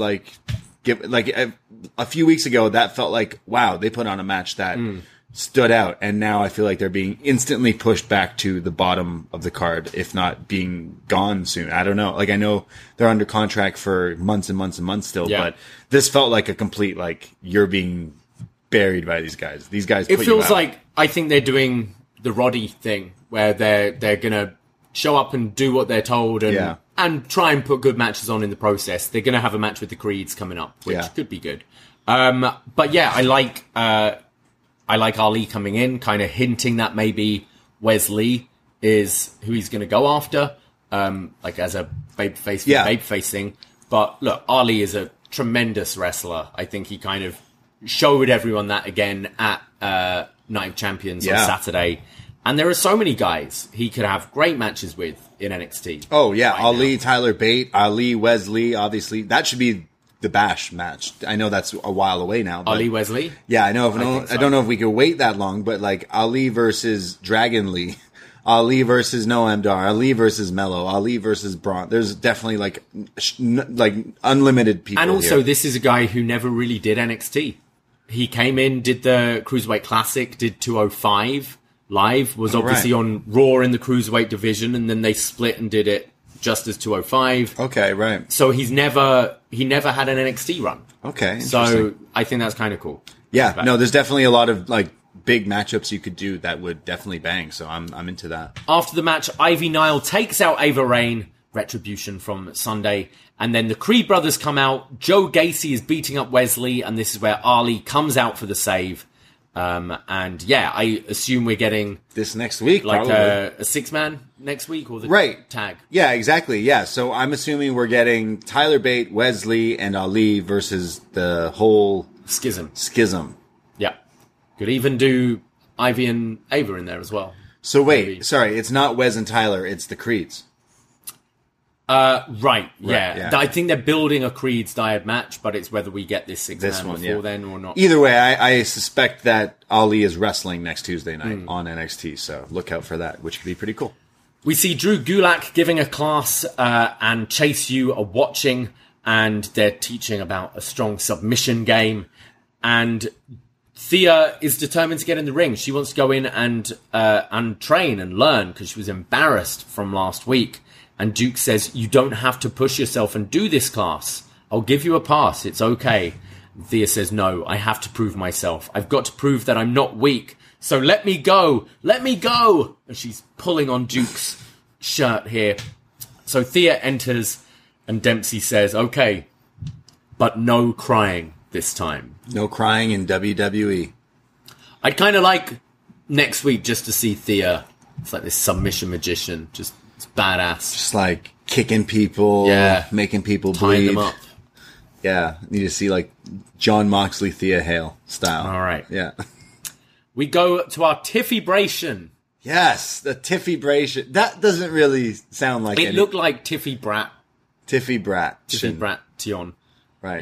a few weeks ago that felt like, wow, they put on a match that stood out, and now I feel like they're being instantly pushed back to the bottom of the card, if not being gone soon. I don't know. Like, I know they're under contract for months and months and months still, but this felt like a complete, like, you're being buried by these guys. These guys put you out. It feels like, I think they're doing the Roddy thing, where they're gonna show up and do what they're told and try and put good matches on in the process. They're gonna have a match with the Creeds coming up, which could be good. But yeah, I like Ali coming in, kind of hinting that maybe Wesley is who he's going to go after, like as a babyface babyface thing. But look, Ali is a tremendous wrestler. I think he kind of showed everyone that again at Night of Champions on Saturday. And there are so many guys he could have great matches with in NXT. Oh, yeah. right Ali, now. Tyler Bate, Ali, Wesley, obviously. That should be the Bash match. I know that's a while away now. But Ali Wesley? yeah, I know. think so. I don't know if we could wait that long, but like Ali versus Dragon Lee, Ali versus Noam Dar, Ali versus Mello, Ali versus Braun. There's definitely like unlimited people. And also, here. this is a guy who never really did NXT. He came in, did the Cruiserweight Classic, did 205 live, was obviously on Raw in the Cruiserweight division, and then they split and did it just as 205. Okay, right. So he never had an NXT run. Okay, So interesting. I think that's kind of cool. Yeah, no, there's definitely a lot of like big matchups you could do that would definitely bang. So I'm into that. After the match, Ivy Nile takes out Ava Raine, Retribution from Sunday, and then the Creed brothers come out. Joe Gacy is beating up Wesley, and this is where Ali comes out for the save. And yeah, I assume we're getting This next week, like probably. a 6-man next week or the Right. tag. Yeah, exactly. Yeah, so I'm assuming we're getting Tyler Bate, Wesley, and Ali versus the whole Schism. schism. Yeah. Could even do Ivy and Ava in there as well. So wait, Maybe. sorry, it's not Wes and Tyler, it's the Creeds. Right, yeah. yeah. I think they're building a Creed's Dyad match, but it's whether we get this 6-man This one, before yeah. then or not. Either way, I suspect that Ali is wrestling next Tuesday night on NXT, so look out for that, which could be pretty cool. We see Drew Gulak giving a class, and Chase U are watching, and they're teaching about a strong submission game. And Thea is determined to get in the ring. She wants to go in and train and learn because she was embarrassed from last week. And Duke says, you don't have to push yourself and do this class. I'll give you a pass. It's okay. Thea says, no, I have to prove myself. I've got to prove that I'm not weak. So let me go. Let me go. And she's pulling on Duke's shirt here. So Thea enters and Dempsey says, okay, but no crying this time. No crying in WWE. I'd kind of like next week just to see Thea. It's like this submission magician. Just it's badass. Just like kicking people, Yeah. making people Tying bleed. them up. Yeah, need to see like John Moxley, Thea Hale style. All right. Yeah. We go to our Tiffy-bration. Yes, the Tiffy-bration. That doesn't really sound like It looked like Tiffy Brat. Tiffy Brat. Tiffy Bration. Right.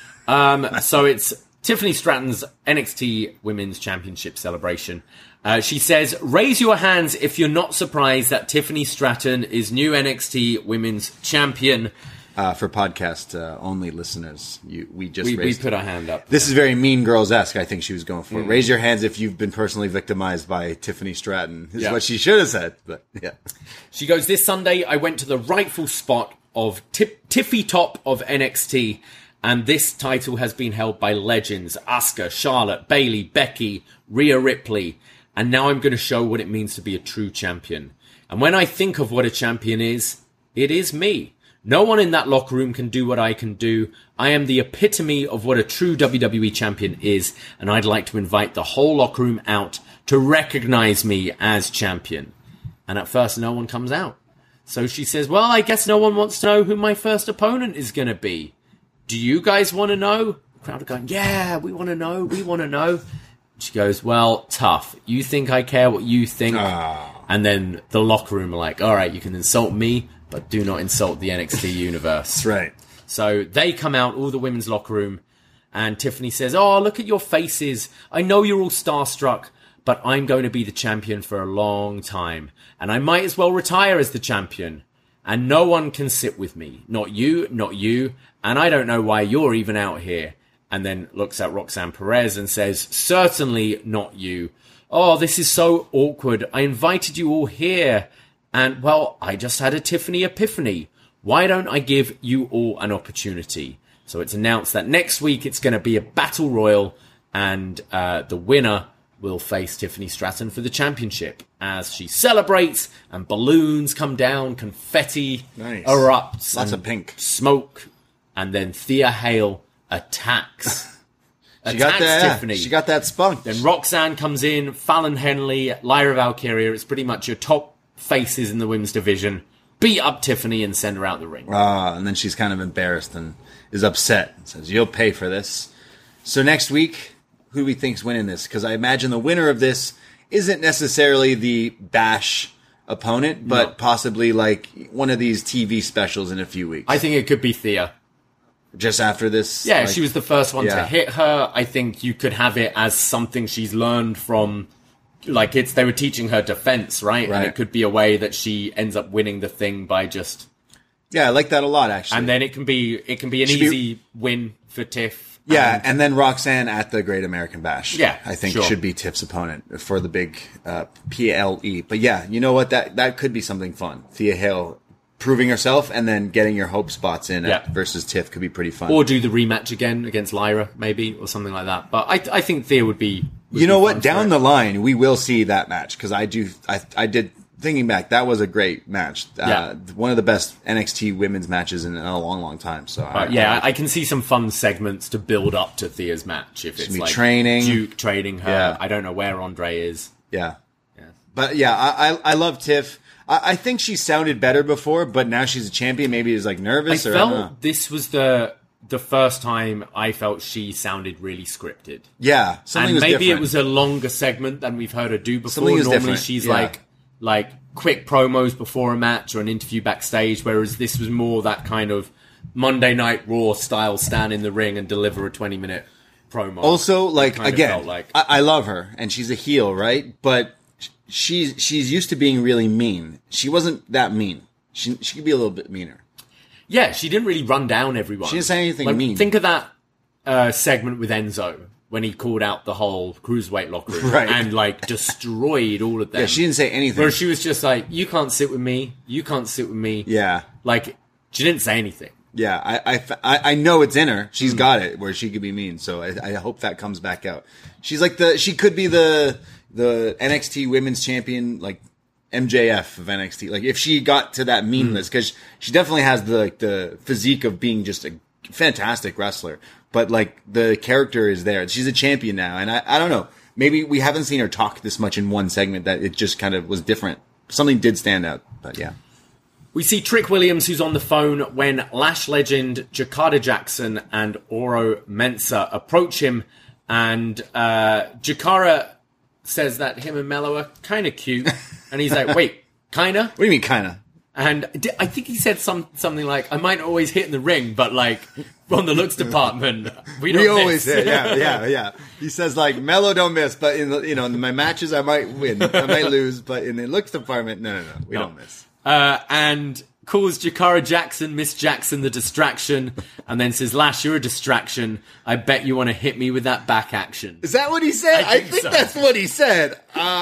Yeah. So it's Tiffany Stratton's NXT Women's Championship celebration. She says, raise your hands if you're not surprised that Tiffany Stratton is new NXT Women's Champion. For podcast only listeners, we just We raised. put our hand up. This is very Mean Girls-esque, I think she was going Mm. for. Raise your hands if you've been personally victimized by Tiffany Stratton, is Yeah. what she should have said. But yeah. She goes, this Sunday I went to the rightful spot of Tiffy Top of NXT, and this title has been held by legends Asuka, Charlotte, Bayley, Becky, Rhea Ripley, and now I'm going to show what it means to be a true champion. And when I think of what a champion is, it is me. No one in that locker room can do what I can do. I am the epitome of what a true WWE champion is, and I'd like to invite the whole locker room out to recognize me as champion. And at first, no one comes out. So she says, well, I guess no one wants to know who my first opponent is going to be. Do you guys want to know? The crowd are going, yeah, we want to know. We want to know. She goes, well, tough. You think I care what you think? And then the locker room are like, all right, you can insult me, but do not insult the NXT universe. That's right. So they come out, all the women's locker room, and Tiffany says, oh, look at your faces. I know you're all starstruck, but I'm going to be the champion for a long time, and I might as well retire as the champion. And no one can sit with me. Not you, and I don't know why you're even out here. And then looks at Roxanne Perez and says, certainly not you. Oh, this is so awkward. I invited you all here. And, well, I just had a Tiffany epiphany. Why don't I give you all an opportunity? So it's announced that next week it's going to be a battle royal, and the winner will face Tiffany Stratton for the championship as she celebrates, and balloons come down, confetti Nice. erupts. Lots and of pink. Smoke. And then Thea Hale attacks. She got that. Tiffany. She got that spunk. Then Roxanne comes in, Fallon Henley, Lyra Valkyria. It's pretty much your top faces in the women's division. Beat up Tiffany and send her out the ring. And then she's kind of embarrassed and is upset and says, you'll pay for this. So next week, who do we think's winning this? Because I imagine the winner of this isn't necessarily the Bash opponent, but possibly like one of these TV specials in a few weeks. I think it could be Thea. Just after this? Yeah, she was the first one to hit her. I think you could have it as something she's learned from, like they were teaching her defense, right? And it could be a way that she ends up winning the thing by just... Yeah, I like that a lot, actually. And then it can be an easy win for Tiff. Yeah, and then Roxanne at the Great American Bash. Yeah, I think should be Tiff's opponent for the big PLE. But yeah, you know what? That could be something fun. Thea Hale proving herself and then getting your hope spots in versus Tiff could be pretty fun. Or do the rematch again against Lyra, maybe, or something like that. But I think Thea would be... You know what? Down the line, we will see that match because I did... Thinking back, that was a great match. One of the best NXT women's matches in a long, long time. So I can see some fun segments to build up to Thea's match. If it's like training, Duke training her. Yeah. I don't know where Andre is. Yeah. But yeah, I love Tiff. I think she sounded better before, but now she's a champion. Maybe is like nervous. I felt this was the first time I felt she sounded really scripted. Yeah, something was different. Maybe it was a longer segment than we've heard her do before. Something Normally different. She's like quick promos before a match or an interview backstage, whereas this was more that kind of Monday Night Raw style, stand in the ring and deliver a 20-minute promo. Also, like, again, I love her, and she's a heel, right? But she's used to being really mean. She wasn't that mean. She could be a little bit meaner. Yeah, she didn't really run down everyone. She didn't say anything mean. Think of that segment with Enzo, when he called out the whole cruiserweight locker room and like destroyed all of them. Yeah, she didn't say anything. Where she was just like, you can't sit with me. You can't sit with me. Yeah. Like, she didn't say anything. Yeah, I know it's in her. She's got it where she could be mean. So I hope that comes back out. She's like she could be the NXT Women's Champion, like MJF of NXT. Like if she got to that meanness, because she definitely has the physique of being just a fantastic wrestler. But, like, the character is there. She's a champion now. And I don't know. Maybe we haven't seen her talk this much in one segment that it just kind of was different. Something did stand out. But, yeah. We see Trick Williams, who's on the phone, when Lash legend Jakada Jackson and Oro Mensah approach him. And Jakara says that him and Mello are kind of cute. And he's like, wait, kinda? What do you mean, kinda? And I think he said something like, I might not always hit in the ring, but like, on the looks department, we always miss. Yeah. He says like, Mello don't miss, but in my matches I might win, I might lose, but in the looks department, no, we don't miss. And calls Jakara Jackson, Miss Jackson, the distraction, and then says, Lash, you're a distraction. I bet you want to hit me with that back action. Is that what he said? I think so. That's what he said.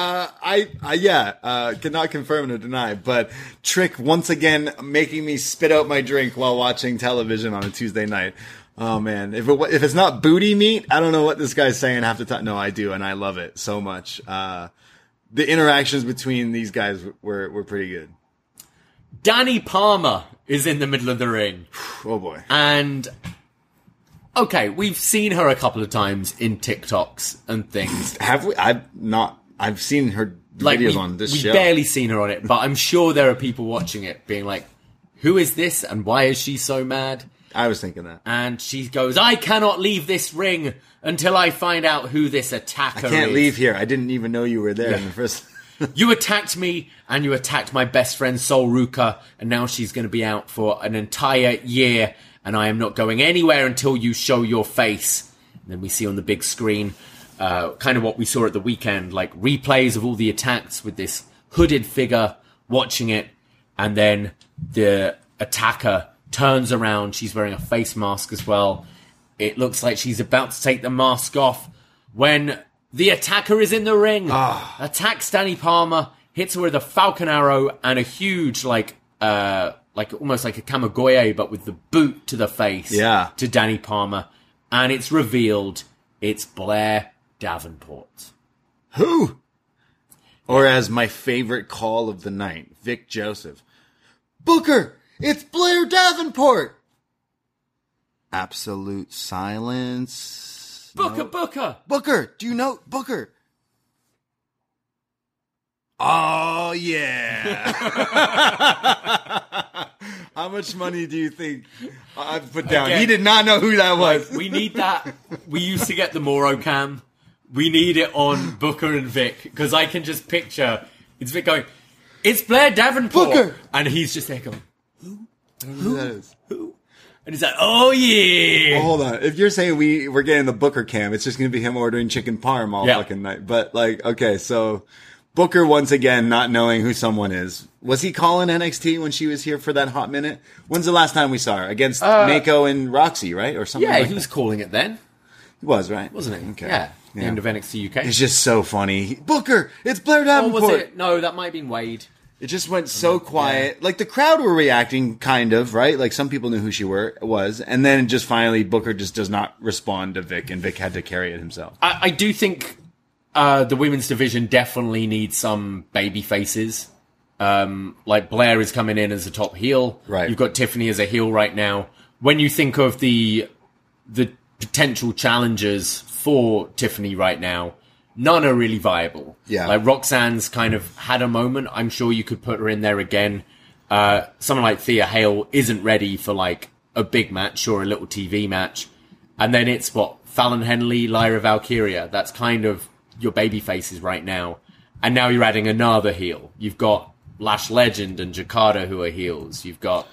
Cannot confirm or deny, but Trick once again making me spit out my drink while watching television on a Tuesday night. Oh man, if it's not booty meat, I don't know what this guy's saying half the time. No, I do, and I love it so much. The interactions between these guys were pretty good. Danny Palmer is in the middle of the ring. Oh boy. And okay, we've seen her a couple of times in TikToks and things. Have we? I've seen her videos on this show. We've barely seen her on it, but I'm sure there are people watching it being like, who is this and why is she so mad? I was thinking that. And she goes, I cannot leave this ring until I find out who this attacker is. I can't leave here. I didn't even know you were there in the first... You attacked me, and you attacked my best friend Sol Ruka, and now she's going to be out for an entire year, and I am not going anywhere until you show your face. And then we see on the big screen kind of what we saw at the weekend, like replays of all the attacks with this hooded figure watching it, and then the attacker turns around. She's wearing a face mask as well. It looks like she's about to take the mask off when... the attacker is in the ring, attacks Danny Palmer, hits her with a Falcon Arrow and a huge, like almost like a Kamigoye, but with the boot to the face to Danny Palmer. And it's revealed it's Blair Davenport. Who? Or as my favorite call of the night, Vic Joseph. Booker, it's Blair Davenport! Absolute silence... Booker, do you know Booker? Oh, yeah. How much money do you think I've put down? Again, he did not know who that was. We need that. We used to get the Moro cam we need it on Booker and Vic, because I can just picture it's Vic going, "It's Blair Davenport," Booker! And he's just there going, I don't know who that is. "Who?" And he's like, "Oh yeah." Well, hold on. If you're saying we're getting the Booker cam, it's just going to be him ordering chicken parm all fucking night. But like, okay, so Booker once again not knowing who someone is. Was he calling NXT when she was here for that hot minute? When's the last time we saw her? Against Mako and Roxy, right? Or something Yeah, like he was that. calling it then, He was, right? wasn't he? Okay. Yeah. The end of NXT UK. It's just so funny. Booker, it's Blair Or Davenport. was it? No, that might have been Wade. It just went so quiet. Like the crowd were reacting, kind of, right? Like some people knew who she was, and then just finally Booker just does not respond to Vic, and Vic had to carry it himself. I do think the women's division definitely needs some baby faces. Like Blair is coming in as a top heel. Right. You've got Tiffany as a heel right now. When you think of the potential challengers for Tiffany right now, none are really viable. Yeah. Like Roxanne's kind of had a moment. I'm sure you could put her in there again. Someone like Thea Hale isn't ready for like a big match or a little TV match. And then it's Fallon Henley, Lyra Valkyria. That's kind of your baby faces right now. And now you're adding another heel. You've got Lash Legend and Jakarta who are heels. You've got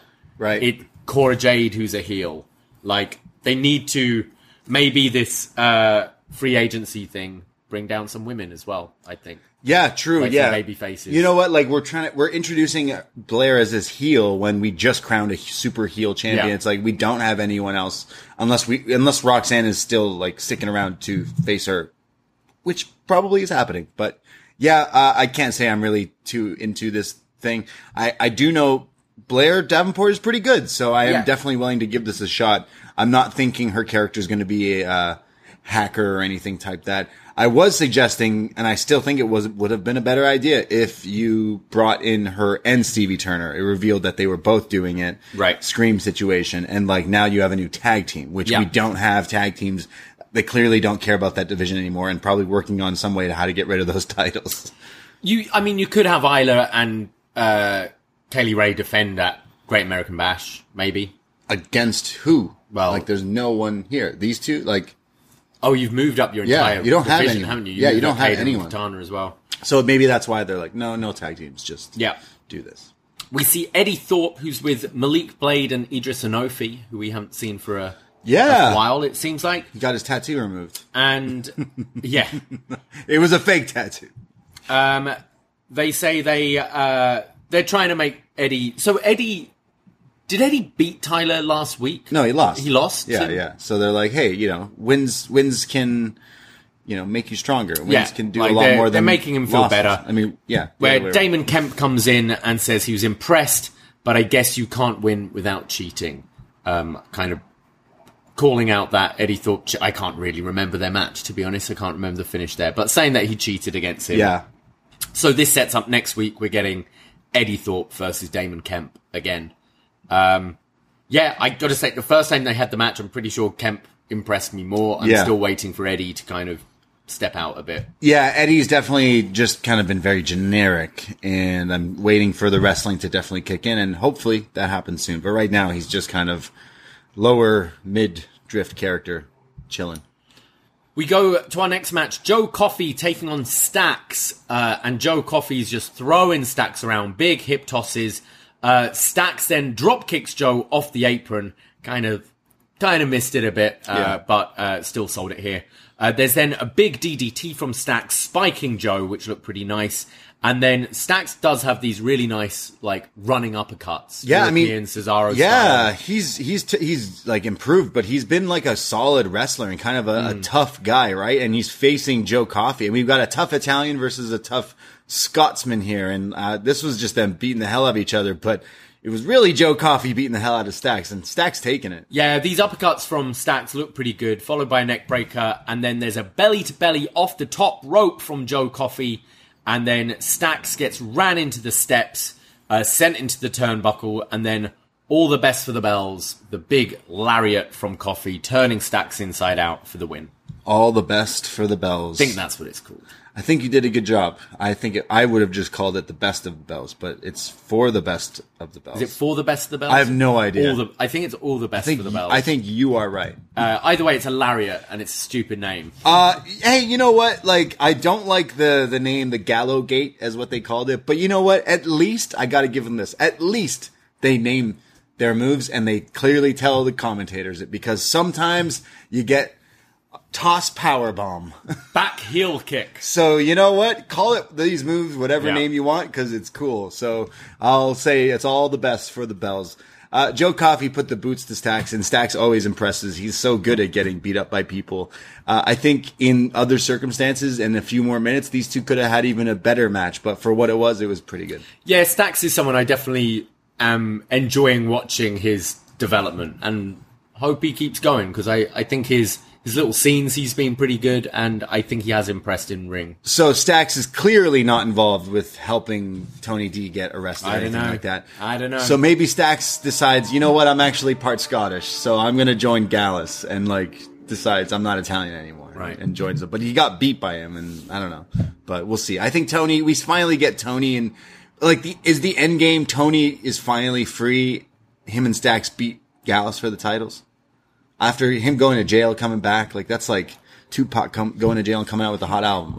Cora Jade who's a heel. Like, they need to, maybe this free agency thing, bring down some women as well, I think. Yeah, true. Like yeah, some baby faces. You know what? Like we're introducing Blair as this heel when we just crowned a super heel champion. Yeah. It's like we don't have anyone else unless Roxanne is still like sticking around to face her, which probably is happening. But yeah, I can't say I'm really too into this thing. I do know Blair Davenport is pretty good, so I am definitely willing to give this a shot. I'm not thinking her character is going to be a hacker or anything type that. I was suggesting, and I still think it would have been a better idea if you brought in her and Stevie Turner. It revealed that they were both doing it. Right. Scream situation. And like now you have a new tag team, which we don't have tag teams. They clearly don't care about that division anymore and probably working on some way to how to get rid of those titles. You could have Isla and Kaylee Ray defend at Great American Bash, maybe. Against who? Well, like there's no one here. These two, like... Oh, you've moved up your entire you don't have division, anyone. haven't you? You don't have anyone. Katana as well. So maybe that's why they're like, no tag teams, just do this. We see Eddie Thorpe, who's with Malik Blade and Idris Anofi, who we haven't seen for a while, it seems like. He got his tattoo removed. And, It was a fake tattoo. They say they're trying to make Eddie... So Did Eddie beat Tyler last week? No, he lost. He lost? Yeah. So they're like, hey, wins can, make you stronger. Wins can do a lot more than they're making him feel losses. better. I mean, yeah. Where Damon Kemp comes in and says he was impressed, but I guess you can't win without cheating. Kind of calling out that Eddie Thorpe... I can't really remember their match, to be honest. I can't remember the finish there. But saying that he cheated against him. Yeah. So this sets up next week. We're getting Eddie Thorpe versus Damon Kemp again. I gotta say, the first time they had the match, I'm pretty sure Kemp impressed me more. I'm still waiting for Eddie to kind of step out a bit. Yeah, Eddie's definitely just kind of been very generic, and I'm waiting for the wrestling to definitely kick in, and hopefully that happens soon. But right now, he's just kind of lower mid-drift character, chilling. We go to our next match, Joe Coffey taking on Stax, and Joe Coffey's just throwing Stax around, big hip tosses. Stax then drop kicks Joe off the apron, kind of missed it a bit, but still sold it here. There's then a big DDT from Stax spiking Joe, which looked pretty nice. And then Stax does have these really nice, like, running uppercuts. Yeah, European Cesaro yeah, style. he's like improved, but he's been like a solid wrestler and kind of a tough guy, right? And he's facing Joe Coffey, and we've got a tough Italian versus a tough Scotsman here, and this was just them beating the hell out of each other, but it was really Joe Coffey beating the hell out of Stax, and Stax taking it. Yeah, these uppercuts from Stax look pretty good, followed by a neck breaker, and then there's a belly-to-belly off the top rope from Joe Coffey, and then Stax gets ran into the steps, sent into the turnbuckle, and then all the best for the bells, the big lariat from Coffey, turning Stax inside out for the win. All the best for the bells. I think that's what it's called. I think you did a good job. I think I would have just called it the best of the bells, but it's for the best of the bells. Is it for the best of the bells? I have no idea. I think it's all the best for the bells. I think you are right. Either way, it's a lariat, and it's a stupid name. Hey, you know what? Like, I don't like the name, the Gallow Gate, as what they called it. But you know what? At least, I gotta give them this. At least they name their moves, and they clearly tell the commentators it. Because sometimes you get toss powerbomb. Back heel kick. So, you know what? Call it these moves, whatever Yeah. name you want, because it's cool. So, I'll say it's all the best for the bells. Joe Coffey put the boots to Stacks, and Stacks always impresses. He's so good at getting beat up by people. I think in other circumstances and a few more minutes, these two could have had even a better match. But for what it was pretty good. Yeah, Stacks is someone I definitely am enjoying watching his development, and hope he keeps going, because I think his little scenes, he's been pretty good, and I think he has impressed in ring. So Stacks is clearly not involved with helping Tony D get arrested or I don't anything know. like that. I don't know. So maybe Stacks decides, you know what, I'm actually part Scottish, so I'm going to join Gallus, and decides I'm not Italian anymore. Right. And joins him. But he got beat by him, and I don't know. But we'll see. I think we finally get Tony, and is the end game Tony is finally free, him and Stacks beat Gallus for the titles? After him going to jail, coming back, that's like Tupac going to jail and coming out with a hot album.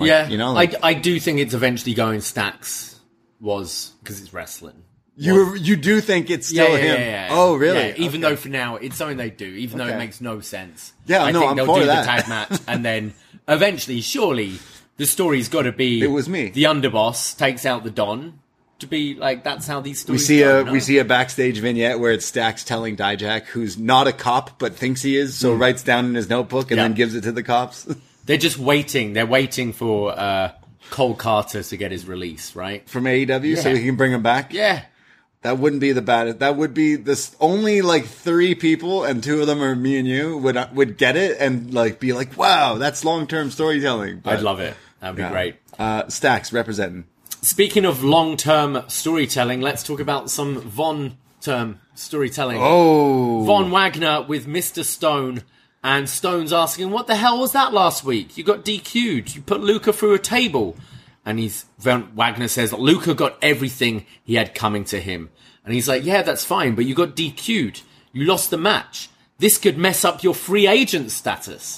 I do think it's eventually going Stacks because it's wrestling. You do think it's still him? Yeah. Oh, really? Yeah, even though for now it's something they do, even though it makes no sense. Yeah, I no, think I'm they'll for do that. the tag match, and then eventually, surely, the story's got to be It was me. The underboss takes out the Don. To be that's how these stories we see a backstage vignette where it's Stacks telling Dijak, who's not a cop but thinks he is, so writes down in his notebook and then gives it to the cops. They're just waiting. They're waiting for Cole Carter to get his release, right? From AEW, so he can bring him back. Yeah. That wouldn't be the baddest. That would be this only 3 people, and 2 of them are me and you would get it and be like, wow, that's long-term storytelling. But, I'd love it. That'd be great. Stacks representing. Speaking of long-term storytelling, let's talk about some Von-term storytelling. Oh. Von Wagner with Mr. Stone, and Stone's asking, what the hell was that last week? You got DQ'd. You put Luca through a table. And Von Wagner says that Luca got everything he had coming to him. And he's like, yeah, that's fine, but you got DQ'd. You lost the match. This could mess up your free agent status.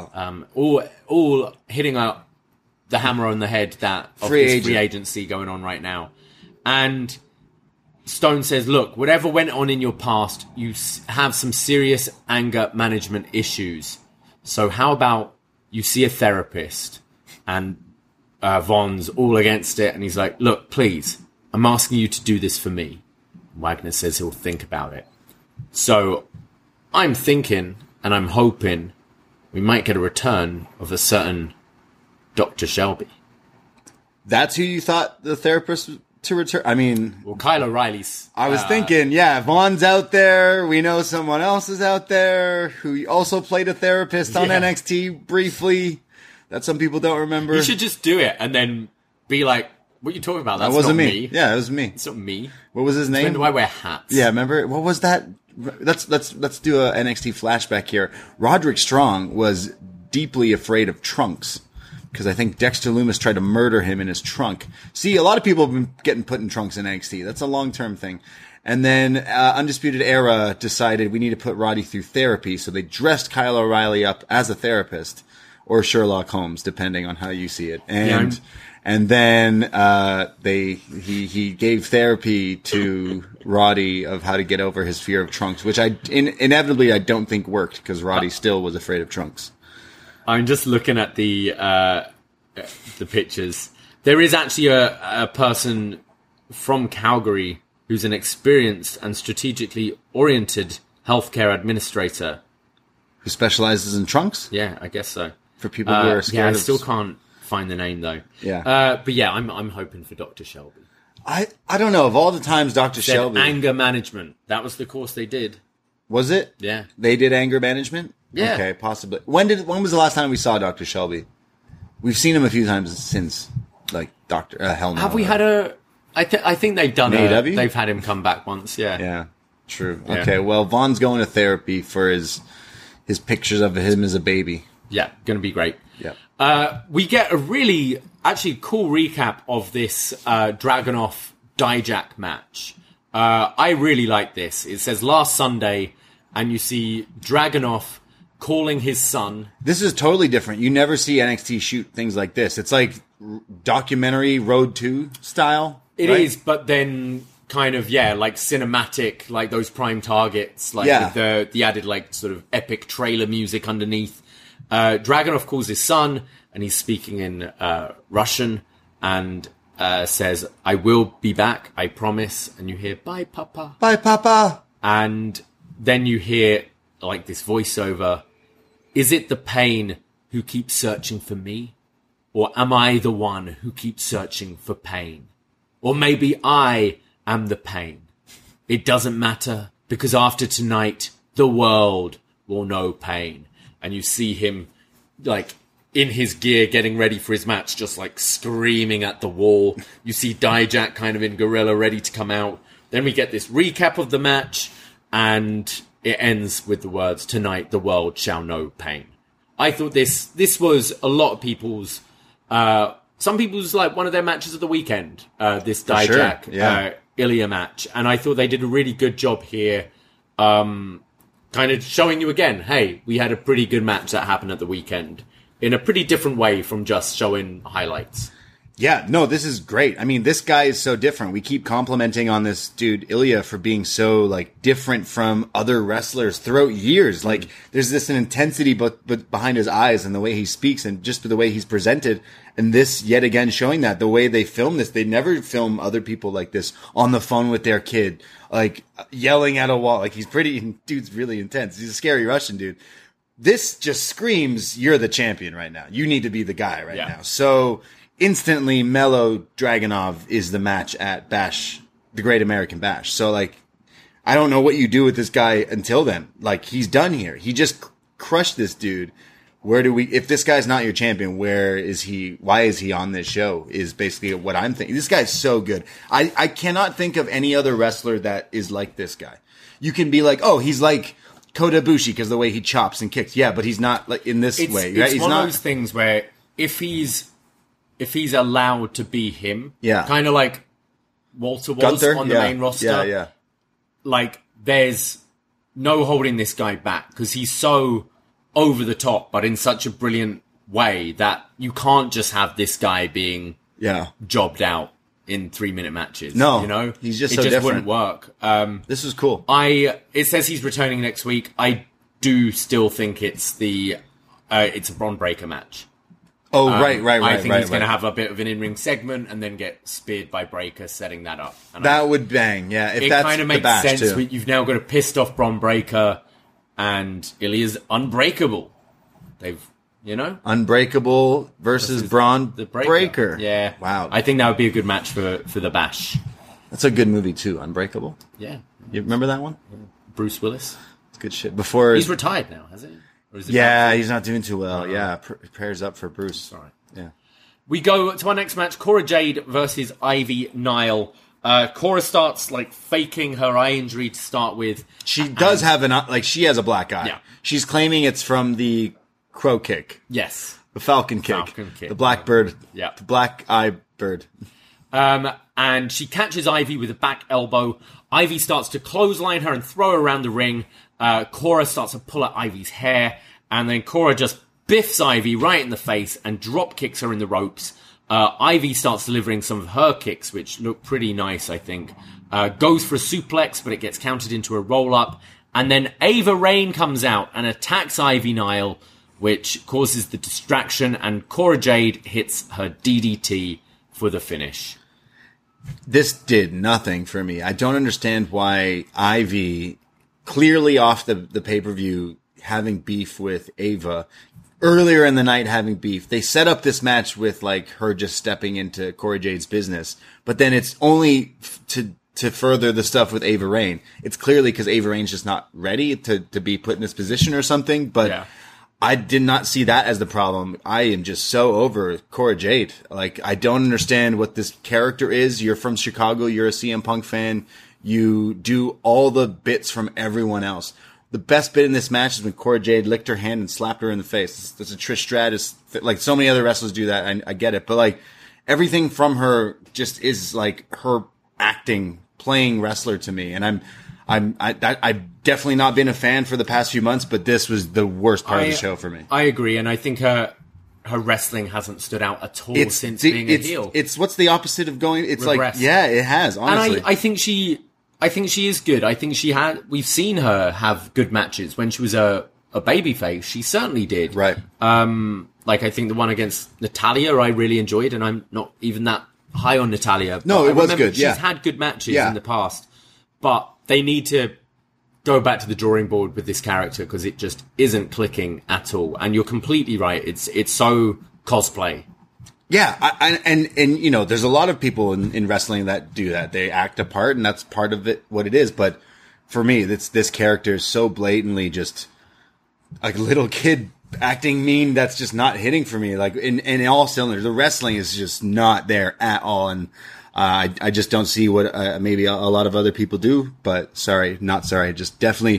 All hitting out the hammer on the head of this free agency going on right now. And Stone says, look, whatever went on in your past, you have some serious anger management issues. So how about you see a therapist? And Von's all against it. And he's like, look, please, I'm asking you to do this for me. Wagner says he'll think about it. So I'm thinking and I'm hoping we might get a return of a certain Dr. Shelby. That's who you thought the therapist to return? I mean... Well, Kyle O'Reilly's... I was thinking, Von's out there. We know someone else is out there who also played a therapist on NXT briefly that some people don't remember. You should just do it and then be like, what are you talking about? That's that wasn't not me. Yeah, it was me. It's not me. What was his name? When do I wear hats? Yeah, remember? What was that? Let's do a NXT flashback here. Roderick Strong was deeply afraid of trunks, because I think Dexter Lumis tried to murder him in his trunk. See, a lot of people have been getting put in trunks in NXT. That's a long-term thing. And then Undisputed Era decided we need to put Roddy through therapy, so they dressed Kyle O'Reilly up as a therapist, or Sherlock Holmes, depending on how you see it. And then he gave therapy to Roddy of how to get over his fear of trunks, which inevitably I don't think worked, because Roddy still was afraid of trunks. I'm just looking at the pictures. There is actually a person from Calgary who's an experienced and strategically oriented healthcare administrator. Who specializes in trunks? Yeah, I guess so. For people who are scared I still can't find the name, though. Yeah. But yeah, I'm hoping for Dr. Shelby. I don't know. Of all the times Dr. Shelby... Anger management. That was the course they did. Was it? Yeah. They did anger management? Yeah. Okay, possibly. When was the last time we saw Dr. Shelby? We've seen him a few times since, Dr. Hell no. Have we had I think they've done AEW? They've had him come back once, yeah. Yeah, true. Yeah. Okay, well, Von's going to therapy for his pictures of him as a baby. Yeah, going to be great. Yeah. We get a really, actually cool recap of this Dragunov Dijak match. I really like this. It says last Sunday, and you see Dragunov calling his son. This is totally different. You never see NXT shoot things like this. It's like documentary Road 2 style. It is, but then kind of, like cinematic, like those prime targets, like with the added like sort of epic trailer music underneath. Dragunov calls his son, and he's speaking in Russian, and says, "I will be back, I promise." And you hear, "Bye, Papa. Bye, Papa." And then you hear like this voiceover. Is it the pain who keeps searching for me? Or am I the one who keeps searching for pain? Or maybe I am the pain. It doesn't matter, because after tonight, the world will know pain. And you see him, like, in his gear, getting ready for his match, just, like, screaming at the wall. You see Dijak kind of in gorilla, ready to come out. Then we get this recap of the match, and it ends with the words, "Tonight, the world shall know pain." I thought this was a lot of people's... some people's, like, one of their matches of the weekend, this Dijak Ilya match. And I thought they did a really good job here, kind of showing you again, hey, we had a pretty good match that happened at the weekend in a pretty different way from just showing highlights. Yeah, no, this is great. I mean, this guy is so different. We keep complimenting on this dude, Ilya, for being so, like, different from other wrestlers throughout years. Like, there's this intensity but behind his eyes and the way he speaks and just the way he's presented. And this, yet again, showing that the way they film this, they never film other people like this on the phone with their kid, like, yelling at a wall. Like, dude's really intense. He's a scary Russian dude. This just screams, you're the champion right now. You need to be the guy right now. So... instantly, Melo Dragunov is the match at Bash, the Great American Bash. So, like, I don't know what you do with this guy until then. Like, he's done here. He just crushed this dude. If this guy's not your champion, where is he? Why is he on this show? Is basically what I'm thinking. This guy's so good. I cannot think of any other wrestler that is like this guy. You can be like, oh, he's like Kota Ibushi because the way he chops and kicks. Yeah, but he's not like in this way. Right? It's one of those things where if he's allowed to be him, kind of like Walter was Gunther, on the main roster, like there's no holding this guy back because he's so over the top, but in such a brilliant way that you can't just have this guy being jobbed out in 3-minute matches. No, you know, he's just it so just different. Wouldn't work. This is cool. It says he's returning next week. I do still think it's a Bron Breakker match. Oh, right. I think he's going to have a bit of an in-ring segment and then get speared by Breakker, setting that up. And that would bang, yeah. If it that's kind of makes sense. You've now got a pissed off Bron Breakker, and Ilya's unbreakable. Unbreakable versus Bron Breakker. Yeah. Wow. I think that would be a good match for the Bash. That's a good movie too, Unbreakable. Yeah. You remember that one? Yeah. Bruce Willis. It's good shit. He's retired now, has he? He's not doing too well. Prayers up for Bruce. Sorry. Yeah. We go to our next match, Cora Jade versus Ivy Nile. Cora starts like faking her eye injury to start with. She does have she has a black eye. Yeah. She's claiming it's from the crow kick. Yes. The falcon kick. The blackbird. Yeah. The black eye bird. And she catches Ivy with a back elbow. Ivy starts to clothesline her and throw her around the ring. Cora starts to pull at Ivy's hair, and then Cora just biffs Ivy right in the face and drop kicks her in the ropes. Ivy starts delivering some of her kicks, which look pretty nice, I think. Goes for a suplex, but it gets countered into a roll-up. And then Ava Raine comes out and attacks Ivy Nile, which causes the distraction, and Cora Jade hits her DDT for the finish. This did nothing for me. I don't understand why Ivy... clearly off the pay-per-view, having beef with Ava. Earlier in the night, having beef. They set up this match with, like, her just stepping into Cora Jade's business. But then it's only to further the stuff with Ava Raine. It's clearly because Ava Raine's just not ready to be put in this position or something. But I did not see that as the problem. I am just so over Cora Jade. Like, I don't understand what this character is. You're from Chicago. You're a CM Punk fan. You do all the bits from everyone else. the best bit in this match is when Cora Jade licked her hand and slapped her in the face. That's a Trish Stratus. Like, so many other wrestlers do that. I get it. But, like, everything from her just is, like, her acting, playing wrestler to me. And I've definitely not been a fan for the past few months, but this was the worst part of the show for me. I agree. And I think her wrestling hasn't stood out at all since being a heel. It's what's the opposite of going, it's Regress. like, yeah, it has, honestly. And I think she is good. I think we've seen her have good matches. When she was a babyface, she certainly did. Right. Like, I think the one against Natalia I really enjoyed, and I'm not even that high on Natalia. No, it was good, yeah. She's had good matches in the past, but they need to go back to the drawing board with this character because it just isn't clicking at all. And you're completely right. It's so cosplay. Yeah, and you know, there's a lot of people in wrestling that do that. They act a part, and that's part of it, what it is. But for me, this character is so blatantly just like a little kid acting mean. That's just not hitting for me. Like in all cylinders, the wrestling is just not there at all. And I just don't see what maybe a lot of other people do. But sorry, not sorry. Just definitely.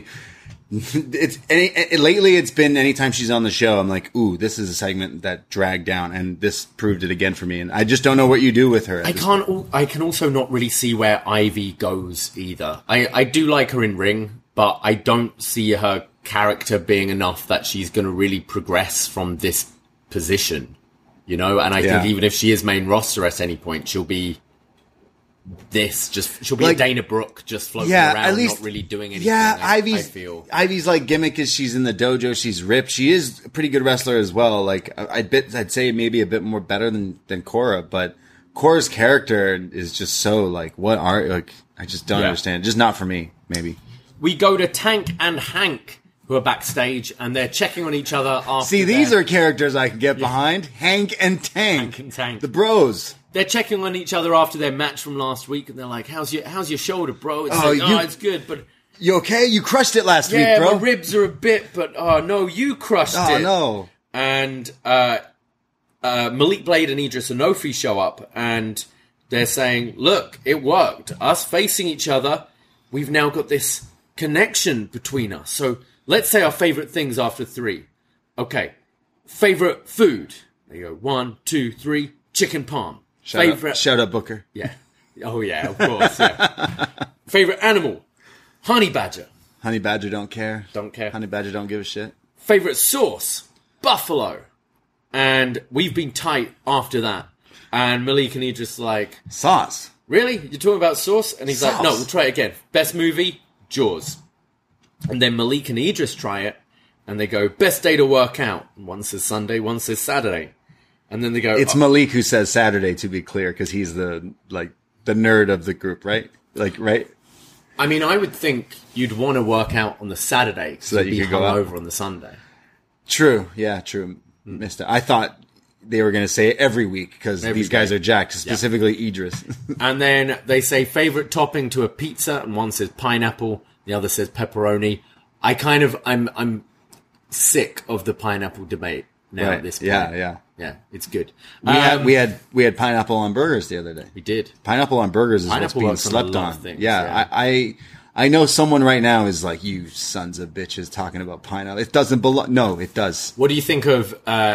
Lately it's been anytime she's on the show, I'm like, ooh, this is a segment that dragged down, and this proved it again for me. And I just don't know what you do with her. I can also not really see where Ivy goes either. I do like her in ring, but I don't see her character being enough that she's going to really progress from this position, you know. And I think even if she is main roster at any point, she'll be she'll be like, a Dana Brooke just floating around, at least, not really doing anything. Yeah, Ivy's like gimmick is she's in the dojo, she's ripped. She is a pretty good wrestler as well. Like I'd say maybe a bit more better than Cora, but Cora's character is just so like I just don't understand. Just not for me, maybe. We go to Tank and Hank, who are backstage, and they're checking on each other after. See, these are characters I can get behind. Hank and Tank. Hank and Tank. The bros. They're checking on each other after their match from last week, and they're like, "How's your shoulder, bro?" It's it's good, but you okay? You crushed it last week, bro. Yeah, my ribs are a bit, but no, you crushed it. Oh no! And Malik Blade and Idris Anofi show up, and they're saying, "Look, it worked. Us facing each other, we've now got this connection between us. So let's say our favorite things after 3. Okay, favorite food. There you go. 1, 2, 3. Chicken palm. Shout out Booker. Yeah. Oh, yeah, of course, yeah. Favorite animal? Honey badger. Honey badger don't care. Don't care. Honey badger don't give a shit. Favorite sauce? Buffalo. And we've been tight after that. And Malik and Idris like... Sauce. Really? You're talking about sauce? And he's like, no, we'll try it again. Best movie? Jaws. And then Malik and Idris try it. And they go, best day to work out. And one says Sunday, one says Saturday. And then they go... It's Malik who says Saturday, to be clear, because he's the nerd of the group, right? Like, right? I mean, I would think you'd want to work out on the Saturday so that you could go over on the Sunday. True. Yeah, true. Missed it. I thought they were going to say it every week because these guys are jacked, specifically Idris. And then they say favorite topping to a pizza, and one says pineapple, the other says pepperoni. I'm sick of the pineapple debate now at this point. Yeah, it's good. We had pineapple on burgers the other day. We did. Pineapple on burgers is what's being slept on. Things, I know someone right now is like, you sons of bitches talking about pineapple. It doesn't belong. No, it does. What do you think of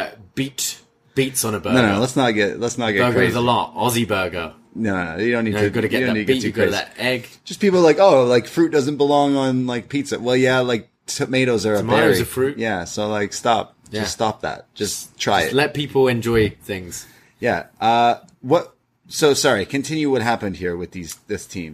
beets on a burger? No, let's not get burger crazy. Is a lot. Aussie burger. No, you don't need to. You've got to get that beet. You've got that egg. Just people are like, oh, like fruit doesn't belong on like pizza. Well, yeah, like tomatoes are a berry. Tomatoes are fruit. Yeah, so like stop. Yeah. Just stop that. Just try it. Let people enjoy things. Yeah. So sorry. Continue what happened here with this team.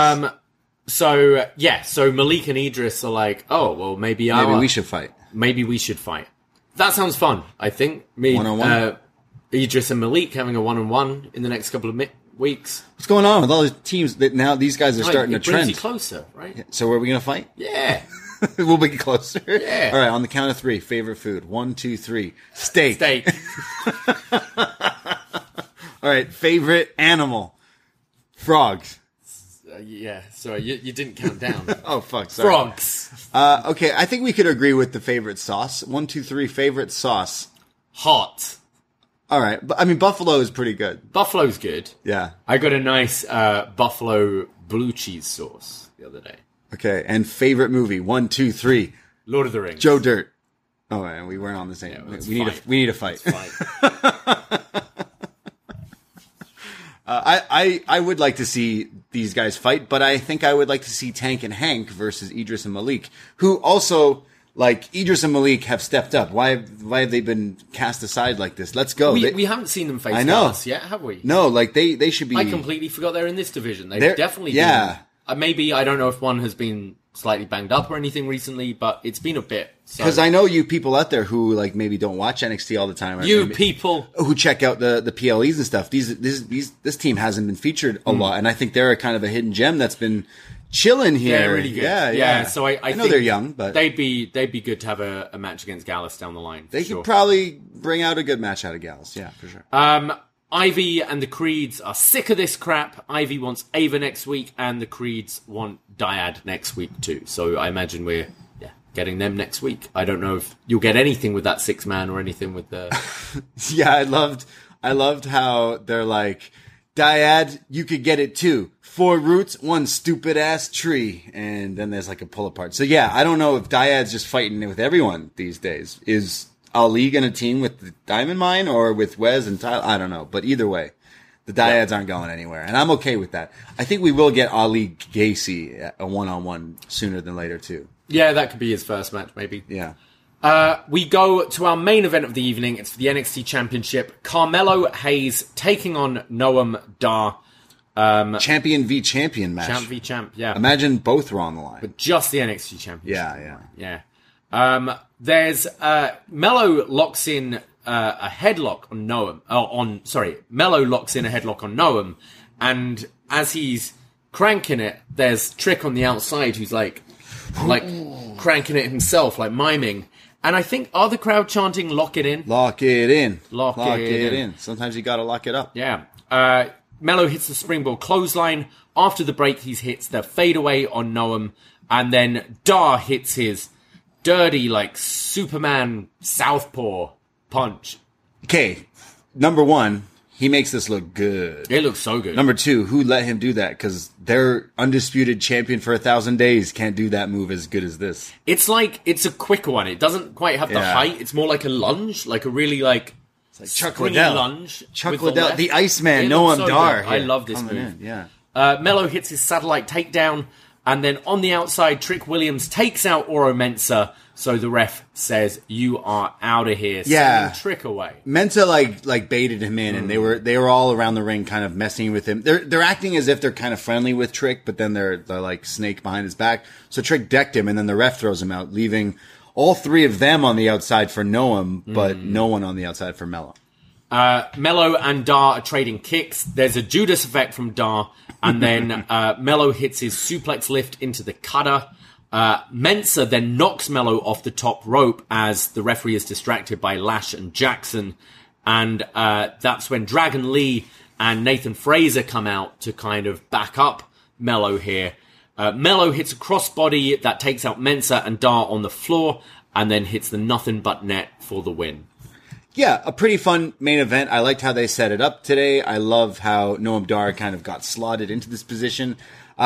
So Malik and Idris are like, oh, well, maybe we should fight. Maybe we should fight. That sounds fun. I think one-on-one. Idris and Malik having a one-on-one in the next couple of weeks. What's going on with all the teams that now these guys are starting to trend? It brings you closer, right? Yeah. So are we going to fight? Yeah. We'll be closer. Yeah. All right, on the count of 3, favorite food. 1, 2, 3. Steak. All right, favorite animal. Frogs. Sorry, you didn't count down. Oh, fuck, sorry. Frogs. Okay, I think we could agree with the favorite sauce. 1, 2, 3, favorite sauce. Hot. All right, but I mean, buffalo is pretty good. Buffalo's good. Yeah. I got a nice buffalo blue cheese sauce the other day. Okay, and favorite movie, 1, 2, 3. Lord of the Rings. Joe Dirt. Oh, and we weren't on the same. Yeah, we need a fight. Fight. I would like to see these guys fight, but I think I would like to see Tank and Hank versus Idris and Malik, who also, like, Idris and Malik have stepped up. Why have they been cast aside like this? Let's go. We haven't seen them face us yet, have we? No, like they should be. I completely forgot they're in this division. They've definitely been. Maybe, I don't know if one has been slightly banged up or anything recently, but it's been a bit. Because I know you people out there who, like, maybe don't watch NXT all the time. You people who check out the PLEs and stuff. This team hasn't been featured a lot, and I think they're a kind of a hidden gem that's been chilling here. Yeah, really good. Yeah. So I know think they're young, but they'd be good to have a match against Gallus down the line. They could probably bring out a good match out of Gallus. Yeah, for sure. Ivy and the Creeds are sick of this crap. Ivy wants Ava next week, and the Creeds want Dyad next week too. So I imagine we're getting them next week. I don't know if you'll get anything with that 6-man or anything with the. Yeah, I loved how they're like, Dyad, you could get it too. 4 roots, 1 stupid ass tree, and then there's like a pull apart. So yeah, I don't know if Dyad's just fighting with everyone these days. Is Ali going to team with the Diamond Mine or with Wes and Tyler? I don't know. But either way, the Dyads aren't going anywhere. And I'm okay with that. I think we will get Ali Gacy a one-on-one sooner than later, too. Yeah, that could be his first match, maybe. Yeah. We go to our main event of the evening. It's for the NXT Championship. Carmelo Hayes taking on Noam Dar. Champion v champion match. Champ v champ, yeah. Imagine both were on the line. But just the NXT Championship. Yeah. There's Mello locks in a headlock on Noam. Mello locks in a headlock on Noam, and as he's cranking it, there's Trick on the outside who's like cranking it himself, like miming. And I think, are the crowd chanting "Lock it in"? Lock it in. Lock it in. Sometimes you gotta lock it up. Yeah. Mello hits the springboard clothesline. After the break, he hits the fadeaway on Noam, and then Dar hits his dirty, like, Superman southpaw punch. Okay, number 1, he makes this look good. It looks so good. Number 2, who let him do that? Because their undisputed champion for 1,000 days can't do that move as good as this. It's like, it's a quicker one. It doesn't quite have the height. It's more like a lunge, like a really, like, it's like Chuck Liddell. Lunge. Chuck Liddell, the Iceman, Noam Dar. I love this move. Yeah. Mello hits his satellite takedown, and then on the outside, Trick Williams takes out Oro Mensah, so the ref says, "You are out of here." Yeah. Sending Trick away. Mensah like baited him in, and they were all around the ring, kind of messing with him. They're acting as if they're kind of friendly with Trick, but then they're like snake behind his back. So Trick decked him, and then the ref throws him out, leaving all 3 of them on the outside for Noam, but no one on the outside for Mello. Mello and Dar are trading kicks. There's a Judas effect from Dar, and then Mello hits his suplex lift into the cutter. Mensah then knocks Mello off the top rope as the referee is distracted by Lash and Jackson, and that's when Dragon Lee and Nathan Fraser come out to kind of back up Mello here. Mello hits a crossbody that takes out Mensah and Dar on the floor, and then hits the nothing but net for the win. Yeah, a pretty fun main event. I liked how they set it up today. I love how Noam Dar kind of got slotted into this position.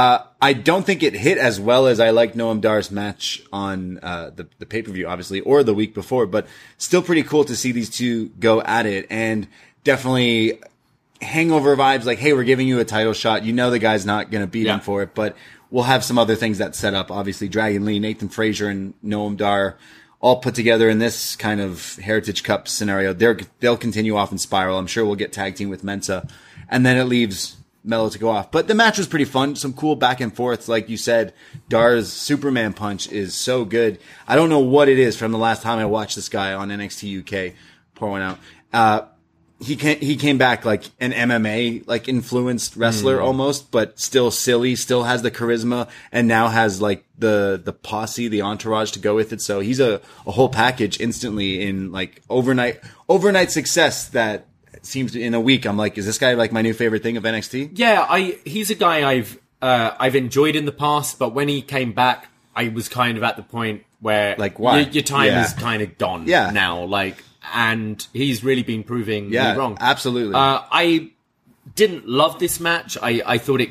I don't think it hit as well as I liked Noam Dar's match on the pay-per-view, obviously, or the week before, but still pretty cool to see these two go at it, and definitely hangover vibes, like, hey, we're giving you a title shot. You know the guy's not going to beat him for it, but we'll have some other things that set up. Obviously, Dragon Lee, Nathan Fraser, and Noam Dar all put together in this kind of Heritage Cup scenario. They'll continue off in Spiral. I'm sure we'll get tag team with Mensah, and then it leaves Mello to go off. But the match was pretty fun. Some cool back and forths. Like you said, Dar's Superman punch is so good. I don't know what it is from the last time I watched this guy on NXT UK. Pour one out. He came back like an MMA, like influenced wrestler almost, but still silly, still has the charisma, and now has like the posse, the entourage to go with it. So he's a whole package instantly in like overnight success that seems to, in a week. I'm like, is this guy like my new favorite thing of NXT? Yeah, he's a guy I've enjoyed in the past, but when he came back, I was kind of at the point where like, why? Your time is kind of gone now. Like, and he's really been proving me wrong. Absolutely. I didn't love this match. I thought it could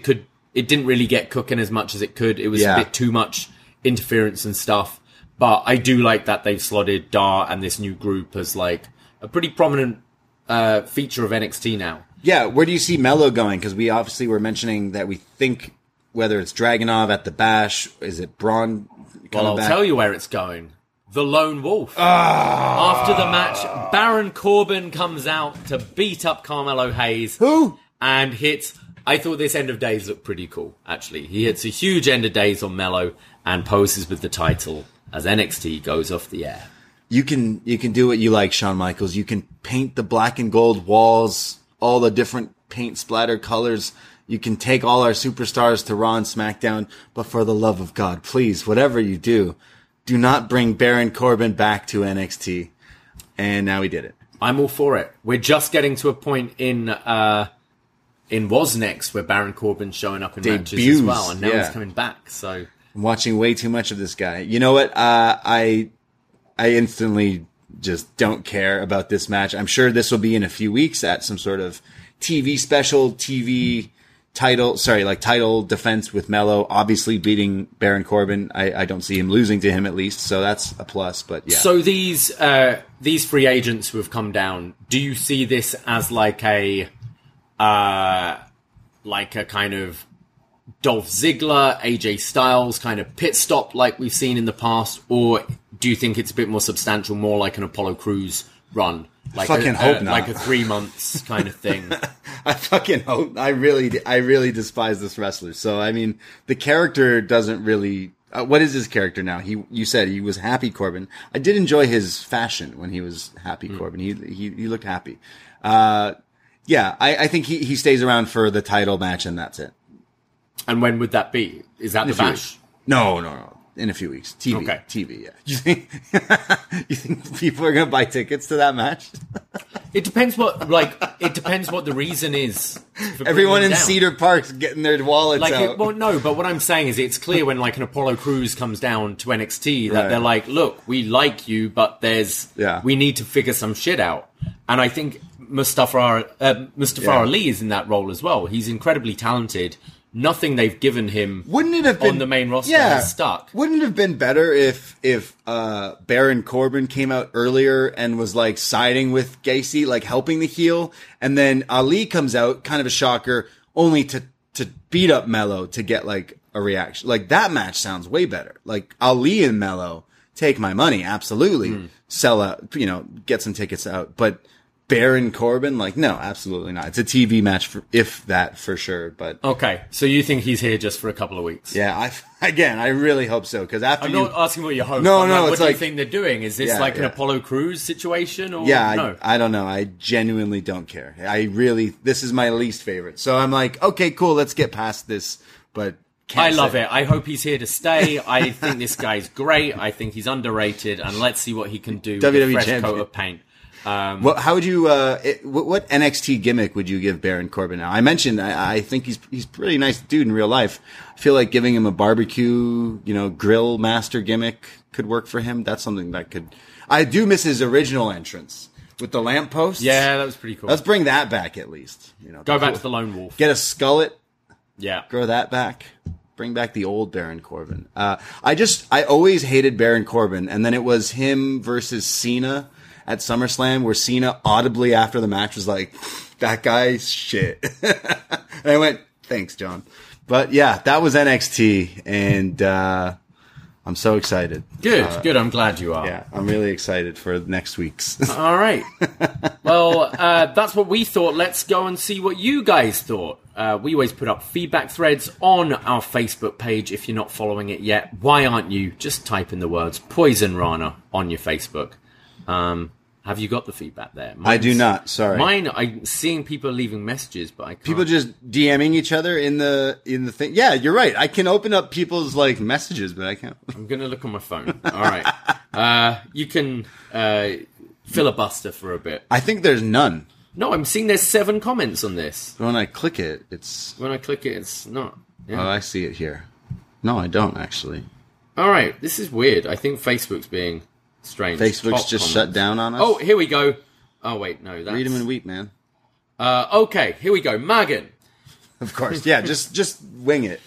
it didn't really get cooking as much as it could. It was a bit too much interference and stuff. But I do like that they've slotted Dar and this new group as like a pretty prominent feature of NXT now. Yeah, where do you see Melo going? Because we obviously were mentioning that we think whether it's Dragunov at the Bash, is it Braun coming Well, I'll back? tell you where it's going. The Lone Wolf. After the match, Baron Corbin comes out to beat up Carmelo Hayes. Who? And hits... I thought this End of Days looked pretty cool, actually. He hits a huge End of Days on Melo and poses with the title as NXT goes off the air. You can do what you like, Shawn Michaels. You can paint the black and gold walls, all the different paint splatter colors. You can take all our superstars to Raw and SmackDown. But for the love of God, please, whatever you do not bring Baron Corbin back to NXT. And now he did it. I'm all for it. We're just getting to a point in What's Next where Baron Corbin's showing up in matches as well. And now he's coming back. So I'm watching way too much of this guy. You know what? I instantly just don't care about this match. I'm sure this will be in a few weeks at some sort of TV special, title defense with Melo, obviously beating Baron Corbin. I don't see him losing to him at least, so that's a plus, but yeah. So these free agents who have come down, do you see this as like a kind of Dolph Ziggler, AJ Styles kind of pit stop like we've seen in the past, or do you think it's a bit more substantial, more like an Apollo Crews run? Like hope not. Like a 3 months kind of thing. I fucking hope. I really despise this wrestler. So, I mean, the character doesn't really... what is his character now? You said he was Happy Corbin. I did enjoy his fashion when he was Happy Corbin. He looked happy. Yeah, I think he stays around for the title match and that's it. And when would that be? Is that the Bash? No. In a few weeks. TV. Okay. TV, yeah. You think people are going to buy tickets to that match? It depends what the reason is. Everyone in Cedar Park's getting their wallets out. But what I'm saying is it's clear when like an Apollo Crews comes down to NXT that they're like, look, we like you, but we need to figure some shit out. And I think Mustafa Ali is in that role as well. He's incredibly talented. Nothing they've given him on the main roster has stuck. Wouldn't it have been better if Baron Corbin came out earlier and was like siding with Gacy, like helping the heel, and then Ali comes out, kind of a shocker, only to beat up Melo to get like a reaction. Like that match sounds way better. Like Ali and Melo, take my money, absolutely. Sell out, get some tickets out, but Baron Corbin, like, no, absolutely not. It's a TV match, for sure. But okay, so you think he's here just for a couple of weeks? Yeah, I really hope so. Because I'm not asking what you hope. No, what do you think they're doing? Is this an Apollo Crews situation? Or no? I don't know. I genuinely don't care. This is my least favorite. So I'm like, okay, cool, let's get past this. But I love it. I hope he's here to stay. I think this guy's great. I think he's underrated, and let's see what he can do with a fresh coat of paint. How would you? What NXT gimmick would you give Baron Corbin now? I mentioned I think he's a pretty nice dude in real life. I feel like giving him a barbecue, grill master gimmick could work for him. That's something that could. I do miss his original entrance with the lampposts. Yeah, that was pretty cool. Let's bring that back at least. Go back to the Lone Wolf. Get a skullet. Yeah, grow that back. Bring back the old Baron Corbin. I always hated Baron Corbin, and then it was him versus Cena at SummerSlam, where Cena audibly after the match was like, that guy's shit. And I went, thanks, John. But yeah, that was NXT, and I'm so excited. Good. I'm glad you are. Yeah, I'm really excited for next week's. All right. Well, that's what we thought. Let's go and see what you guys thought. We always put up feedback threads on our Facebook page. If you're not following it yet, why aren't you? Just type in the words Poison Rana on your Facebook. Have you got the feedback there? I do not. Sorry. Mine, I'm seeing people leaving messages, but I can't. People just DMing each other in the thing. Yeah, you're right. I can open up people's messages, but I can't. I'm gonna look on my phone. All right. You can filibuster for a bit. I think there's none. No, I'm seeing there's 7 comments on this. When I click it, it's not. Yeah. Oh, I see it here. No, I don't actually. All right. This is weird. I think Facebook's being strange. Facebook's just shut down on us. Oh, here we go. Oh, wait, no. Read them and weep, man. Okay, here we go. Magan. Of course. Yeah, just wing it.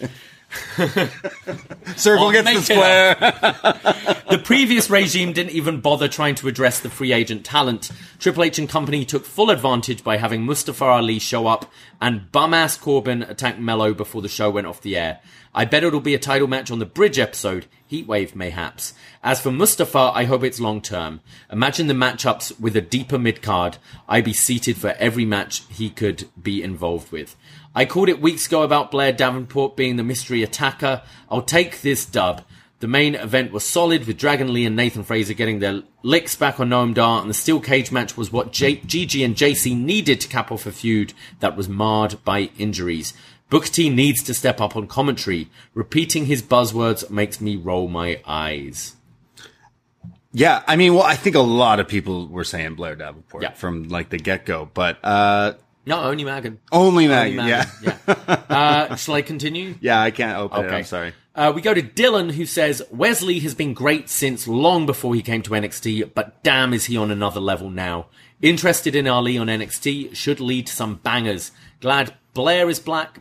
Circle gets the square. The previous regime didn't even bother trying to address the free agent talent. Triple H and company took full advantage by having Mustafa Ali show up and bum-ass Corbin attack Melo before the show went off the air. I bet it'll be a title match on the Bridge episode, Heatwave mayhaps. As for Mustafa, I hope it's long-term. Imagine the matchups with a deeper mid-card. I'd be seated for every match he could be involved with. I called it weeks ago about Blair Davenport being the mystery attacker. I'll take this dub. The main event was solid, with Dragon Lee and Nathan Fraser getting their licks back on Noam Dar, and the steel cage match was what Gigi and JC needed to cap off a feud that was marred by injuries. Booker T needs to step up on commentary. Repeating his buzzwords makes me roll my eyes. Yeah, I mean, well, I think a lot of people were saying Blair Davenport from like the get-go, but no, only Magan. Only Magan, yeah. Shall I continue? Yeah, I can't open it. I'm sorry. We go to Dylan, who says, Wesley has been great since long before he came to NXT, but damn is he on another level now. Interested in Ali on NXT should lead to some bangers. Glad Blair is back.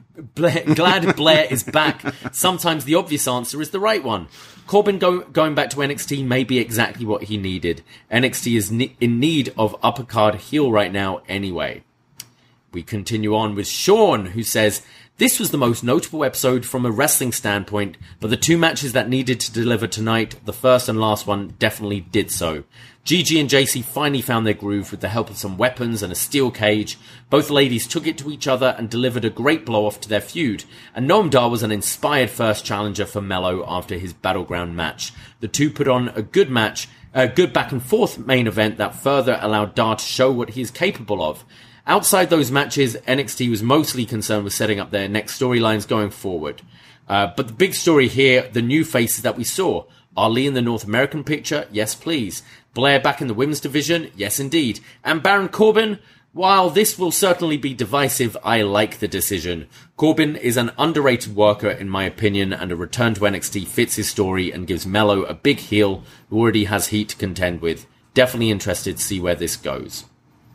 Sometimes the obvious answer is the right one. Corbin going back to NXT may be exactly what he needed. NXT is in need of upper card heel right now anyway. We continue on with Sean, who says, this was the most notable episode from a wrestling standpoint, but the two matches that needed to deliver tonight, the first and last one, definitely did so. Gigi and JC finally found their groove with the help of some weapons and a steel cage. Both ladies took it to each other and delivered a great blow-off to their feud, and Noam Dar was an inspired first challenger for Melo after his Battleground match. The two put on a good match, a good back-and-forth main event that further allowed Dar to show what he is capable of. Outside those matches, NXT was mostly concerned with setting up their next storylines going forward. But the big story here, the new faces that we saw. Ali in the North American picture? Yes, please. Blair back in the women's division? Yes, indeed. And Baron Corbin? While this will certainly be divisive, I like the decision. Corbin is an underrated worker, in my opinion, and a return to NXT fits his story and gives Melo a big heel who already has heat to contend with. Definitely interested to see where this goes.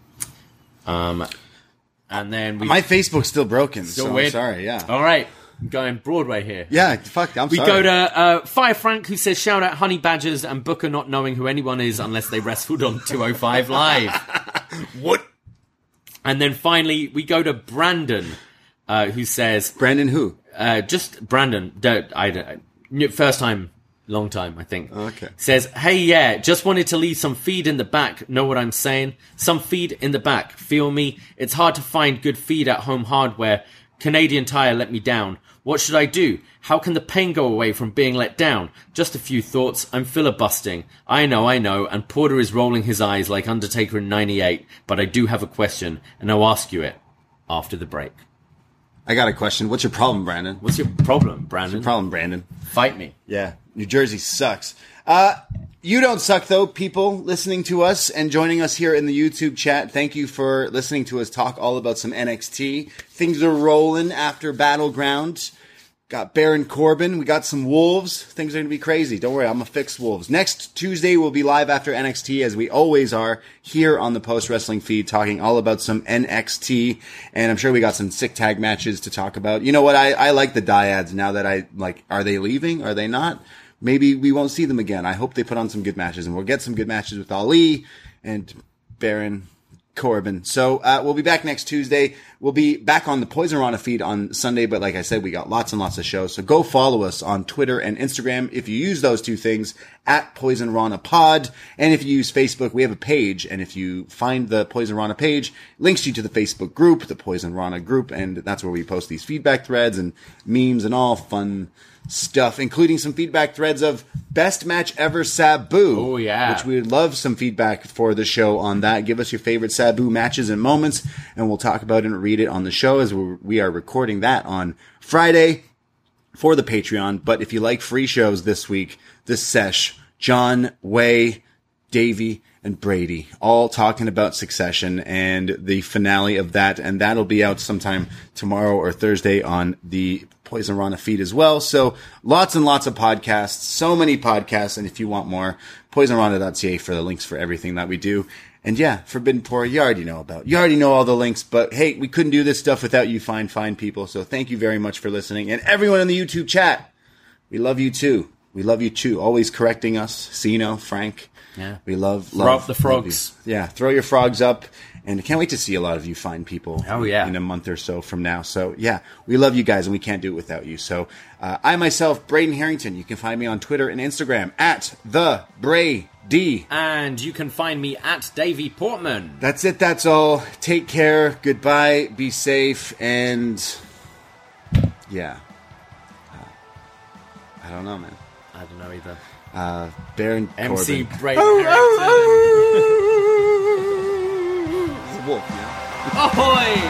And then my Facebook's still broken, so weird. I'm sorry, yeah. All right, I'm going Broadway here. Yeah, fuck, I'm sorry. We go to Fire Frank, who says, shout out Honey Badgers and Booker not knowing who anyone is unless they wrestled on 205 Live. What? And then finally, we go to Brandon, who says... Brandon who? Just Brandon. First time... Long time, I think. Okay. Says, hey, yeah, just wanted to leave some feed in the back. Know what I'm saying? Some feed in the back. Feel me? It's hard to find good feed at home hardware. Canadian Tire let me down. What should I do? How can the pain go away from being let down? Just a few thoughts. I'm filibustering. I know. And Porter is rolling his eyes like Undertaker in 98. But I do have a question, and I'll ask you it after the break. I got a question. What's your problem, Brandon? What's your problem, Brandon? What's your problem, Brandon? Fight me. Yeah. New Jersey sucks. You don't suck, though, people listening to us and joining us here in the YouTube chat. Thank you for listening to us talk all about some NXT. Things are rolling after Battleground. Got Baron Corbin. We got some Wolves. Things are going to be crazy. Don't worry, I'm going to fix Wolves. Next Tuesday, we'll be live after NXT, as we always are, here on the Post Wrestling feed, talking all about some NXT. And I'm sure we got some sick tag matches to talk about. You know what? I like the dyads now that are they leaving? Are they not? Maybe we won't see them again. I hope they put on some good matches, and we'll get some good matches with Ali and Baron Corbin. So we'll be back next Tuesday. We'll be back on the Poison Rana feed on Sunday, but like I said, we got lots and lots of shows. So go follow us on Twitter and Instagram if you use those two things, at Poison Rana Pod. And if you use Facebook, we have a page. And if you find the Poison Rana page, links you to the Facebook group, the Poison Rana group, and that's where we post these feedback threads and memes and all fun stuff, including some feedback threads of best match ever Sabu. Oh, yeah. Which we would love some feedback for the show on that. Give us your favorite Sabu matches and moments, and we'll talk about it and read it on the show, as we are recording that on Friday for the Patreon. But if you like free shows this week, this sesh, John, Way, Davey, and Brady, all talking about Succession and the finale of that, and that'll be out sometime tomorrow or Thursday on the Poison Rana feed as well. So lots and lots of podcasts, so many podcasts, and if you want more, poisonrana.ca for the links for everything that we do. And yeah, Forbidden Pour, you already know about. You already know all the links, but hey, we couldn't do this stuff without you fine people. So thank you very much for listening. And everyone in the YouTube chat, we love you too. We love you too. Always correcting us. Sino, Frank. Yeah. We love Throw up the frogs. Yeah, throw your frogs up. And I can't wait to see a lot of you fine people in a month or so from now. So yeah, we love you guys and we can't do it without you. So I myself, Braden Harrington, you can find me on Twitter and Instagram at @TheBrady. And you can find me at Davey Portman. That's it. That's all. Take care. Goodbye. Be safe. And yeah. I don't know, man. I don't know either. Baron MC Corbin. Braden Harrington. It's a wolf, yeah. Ahoy!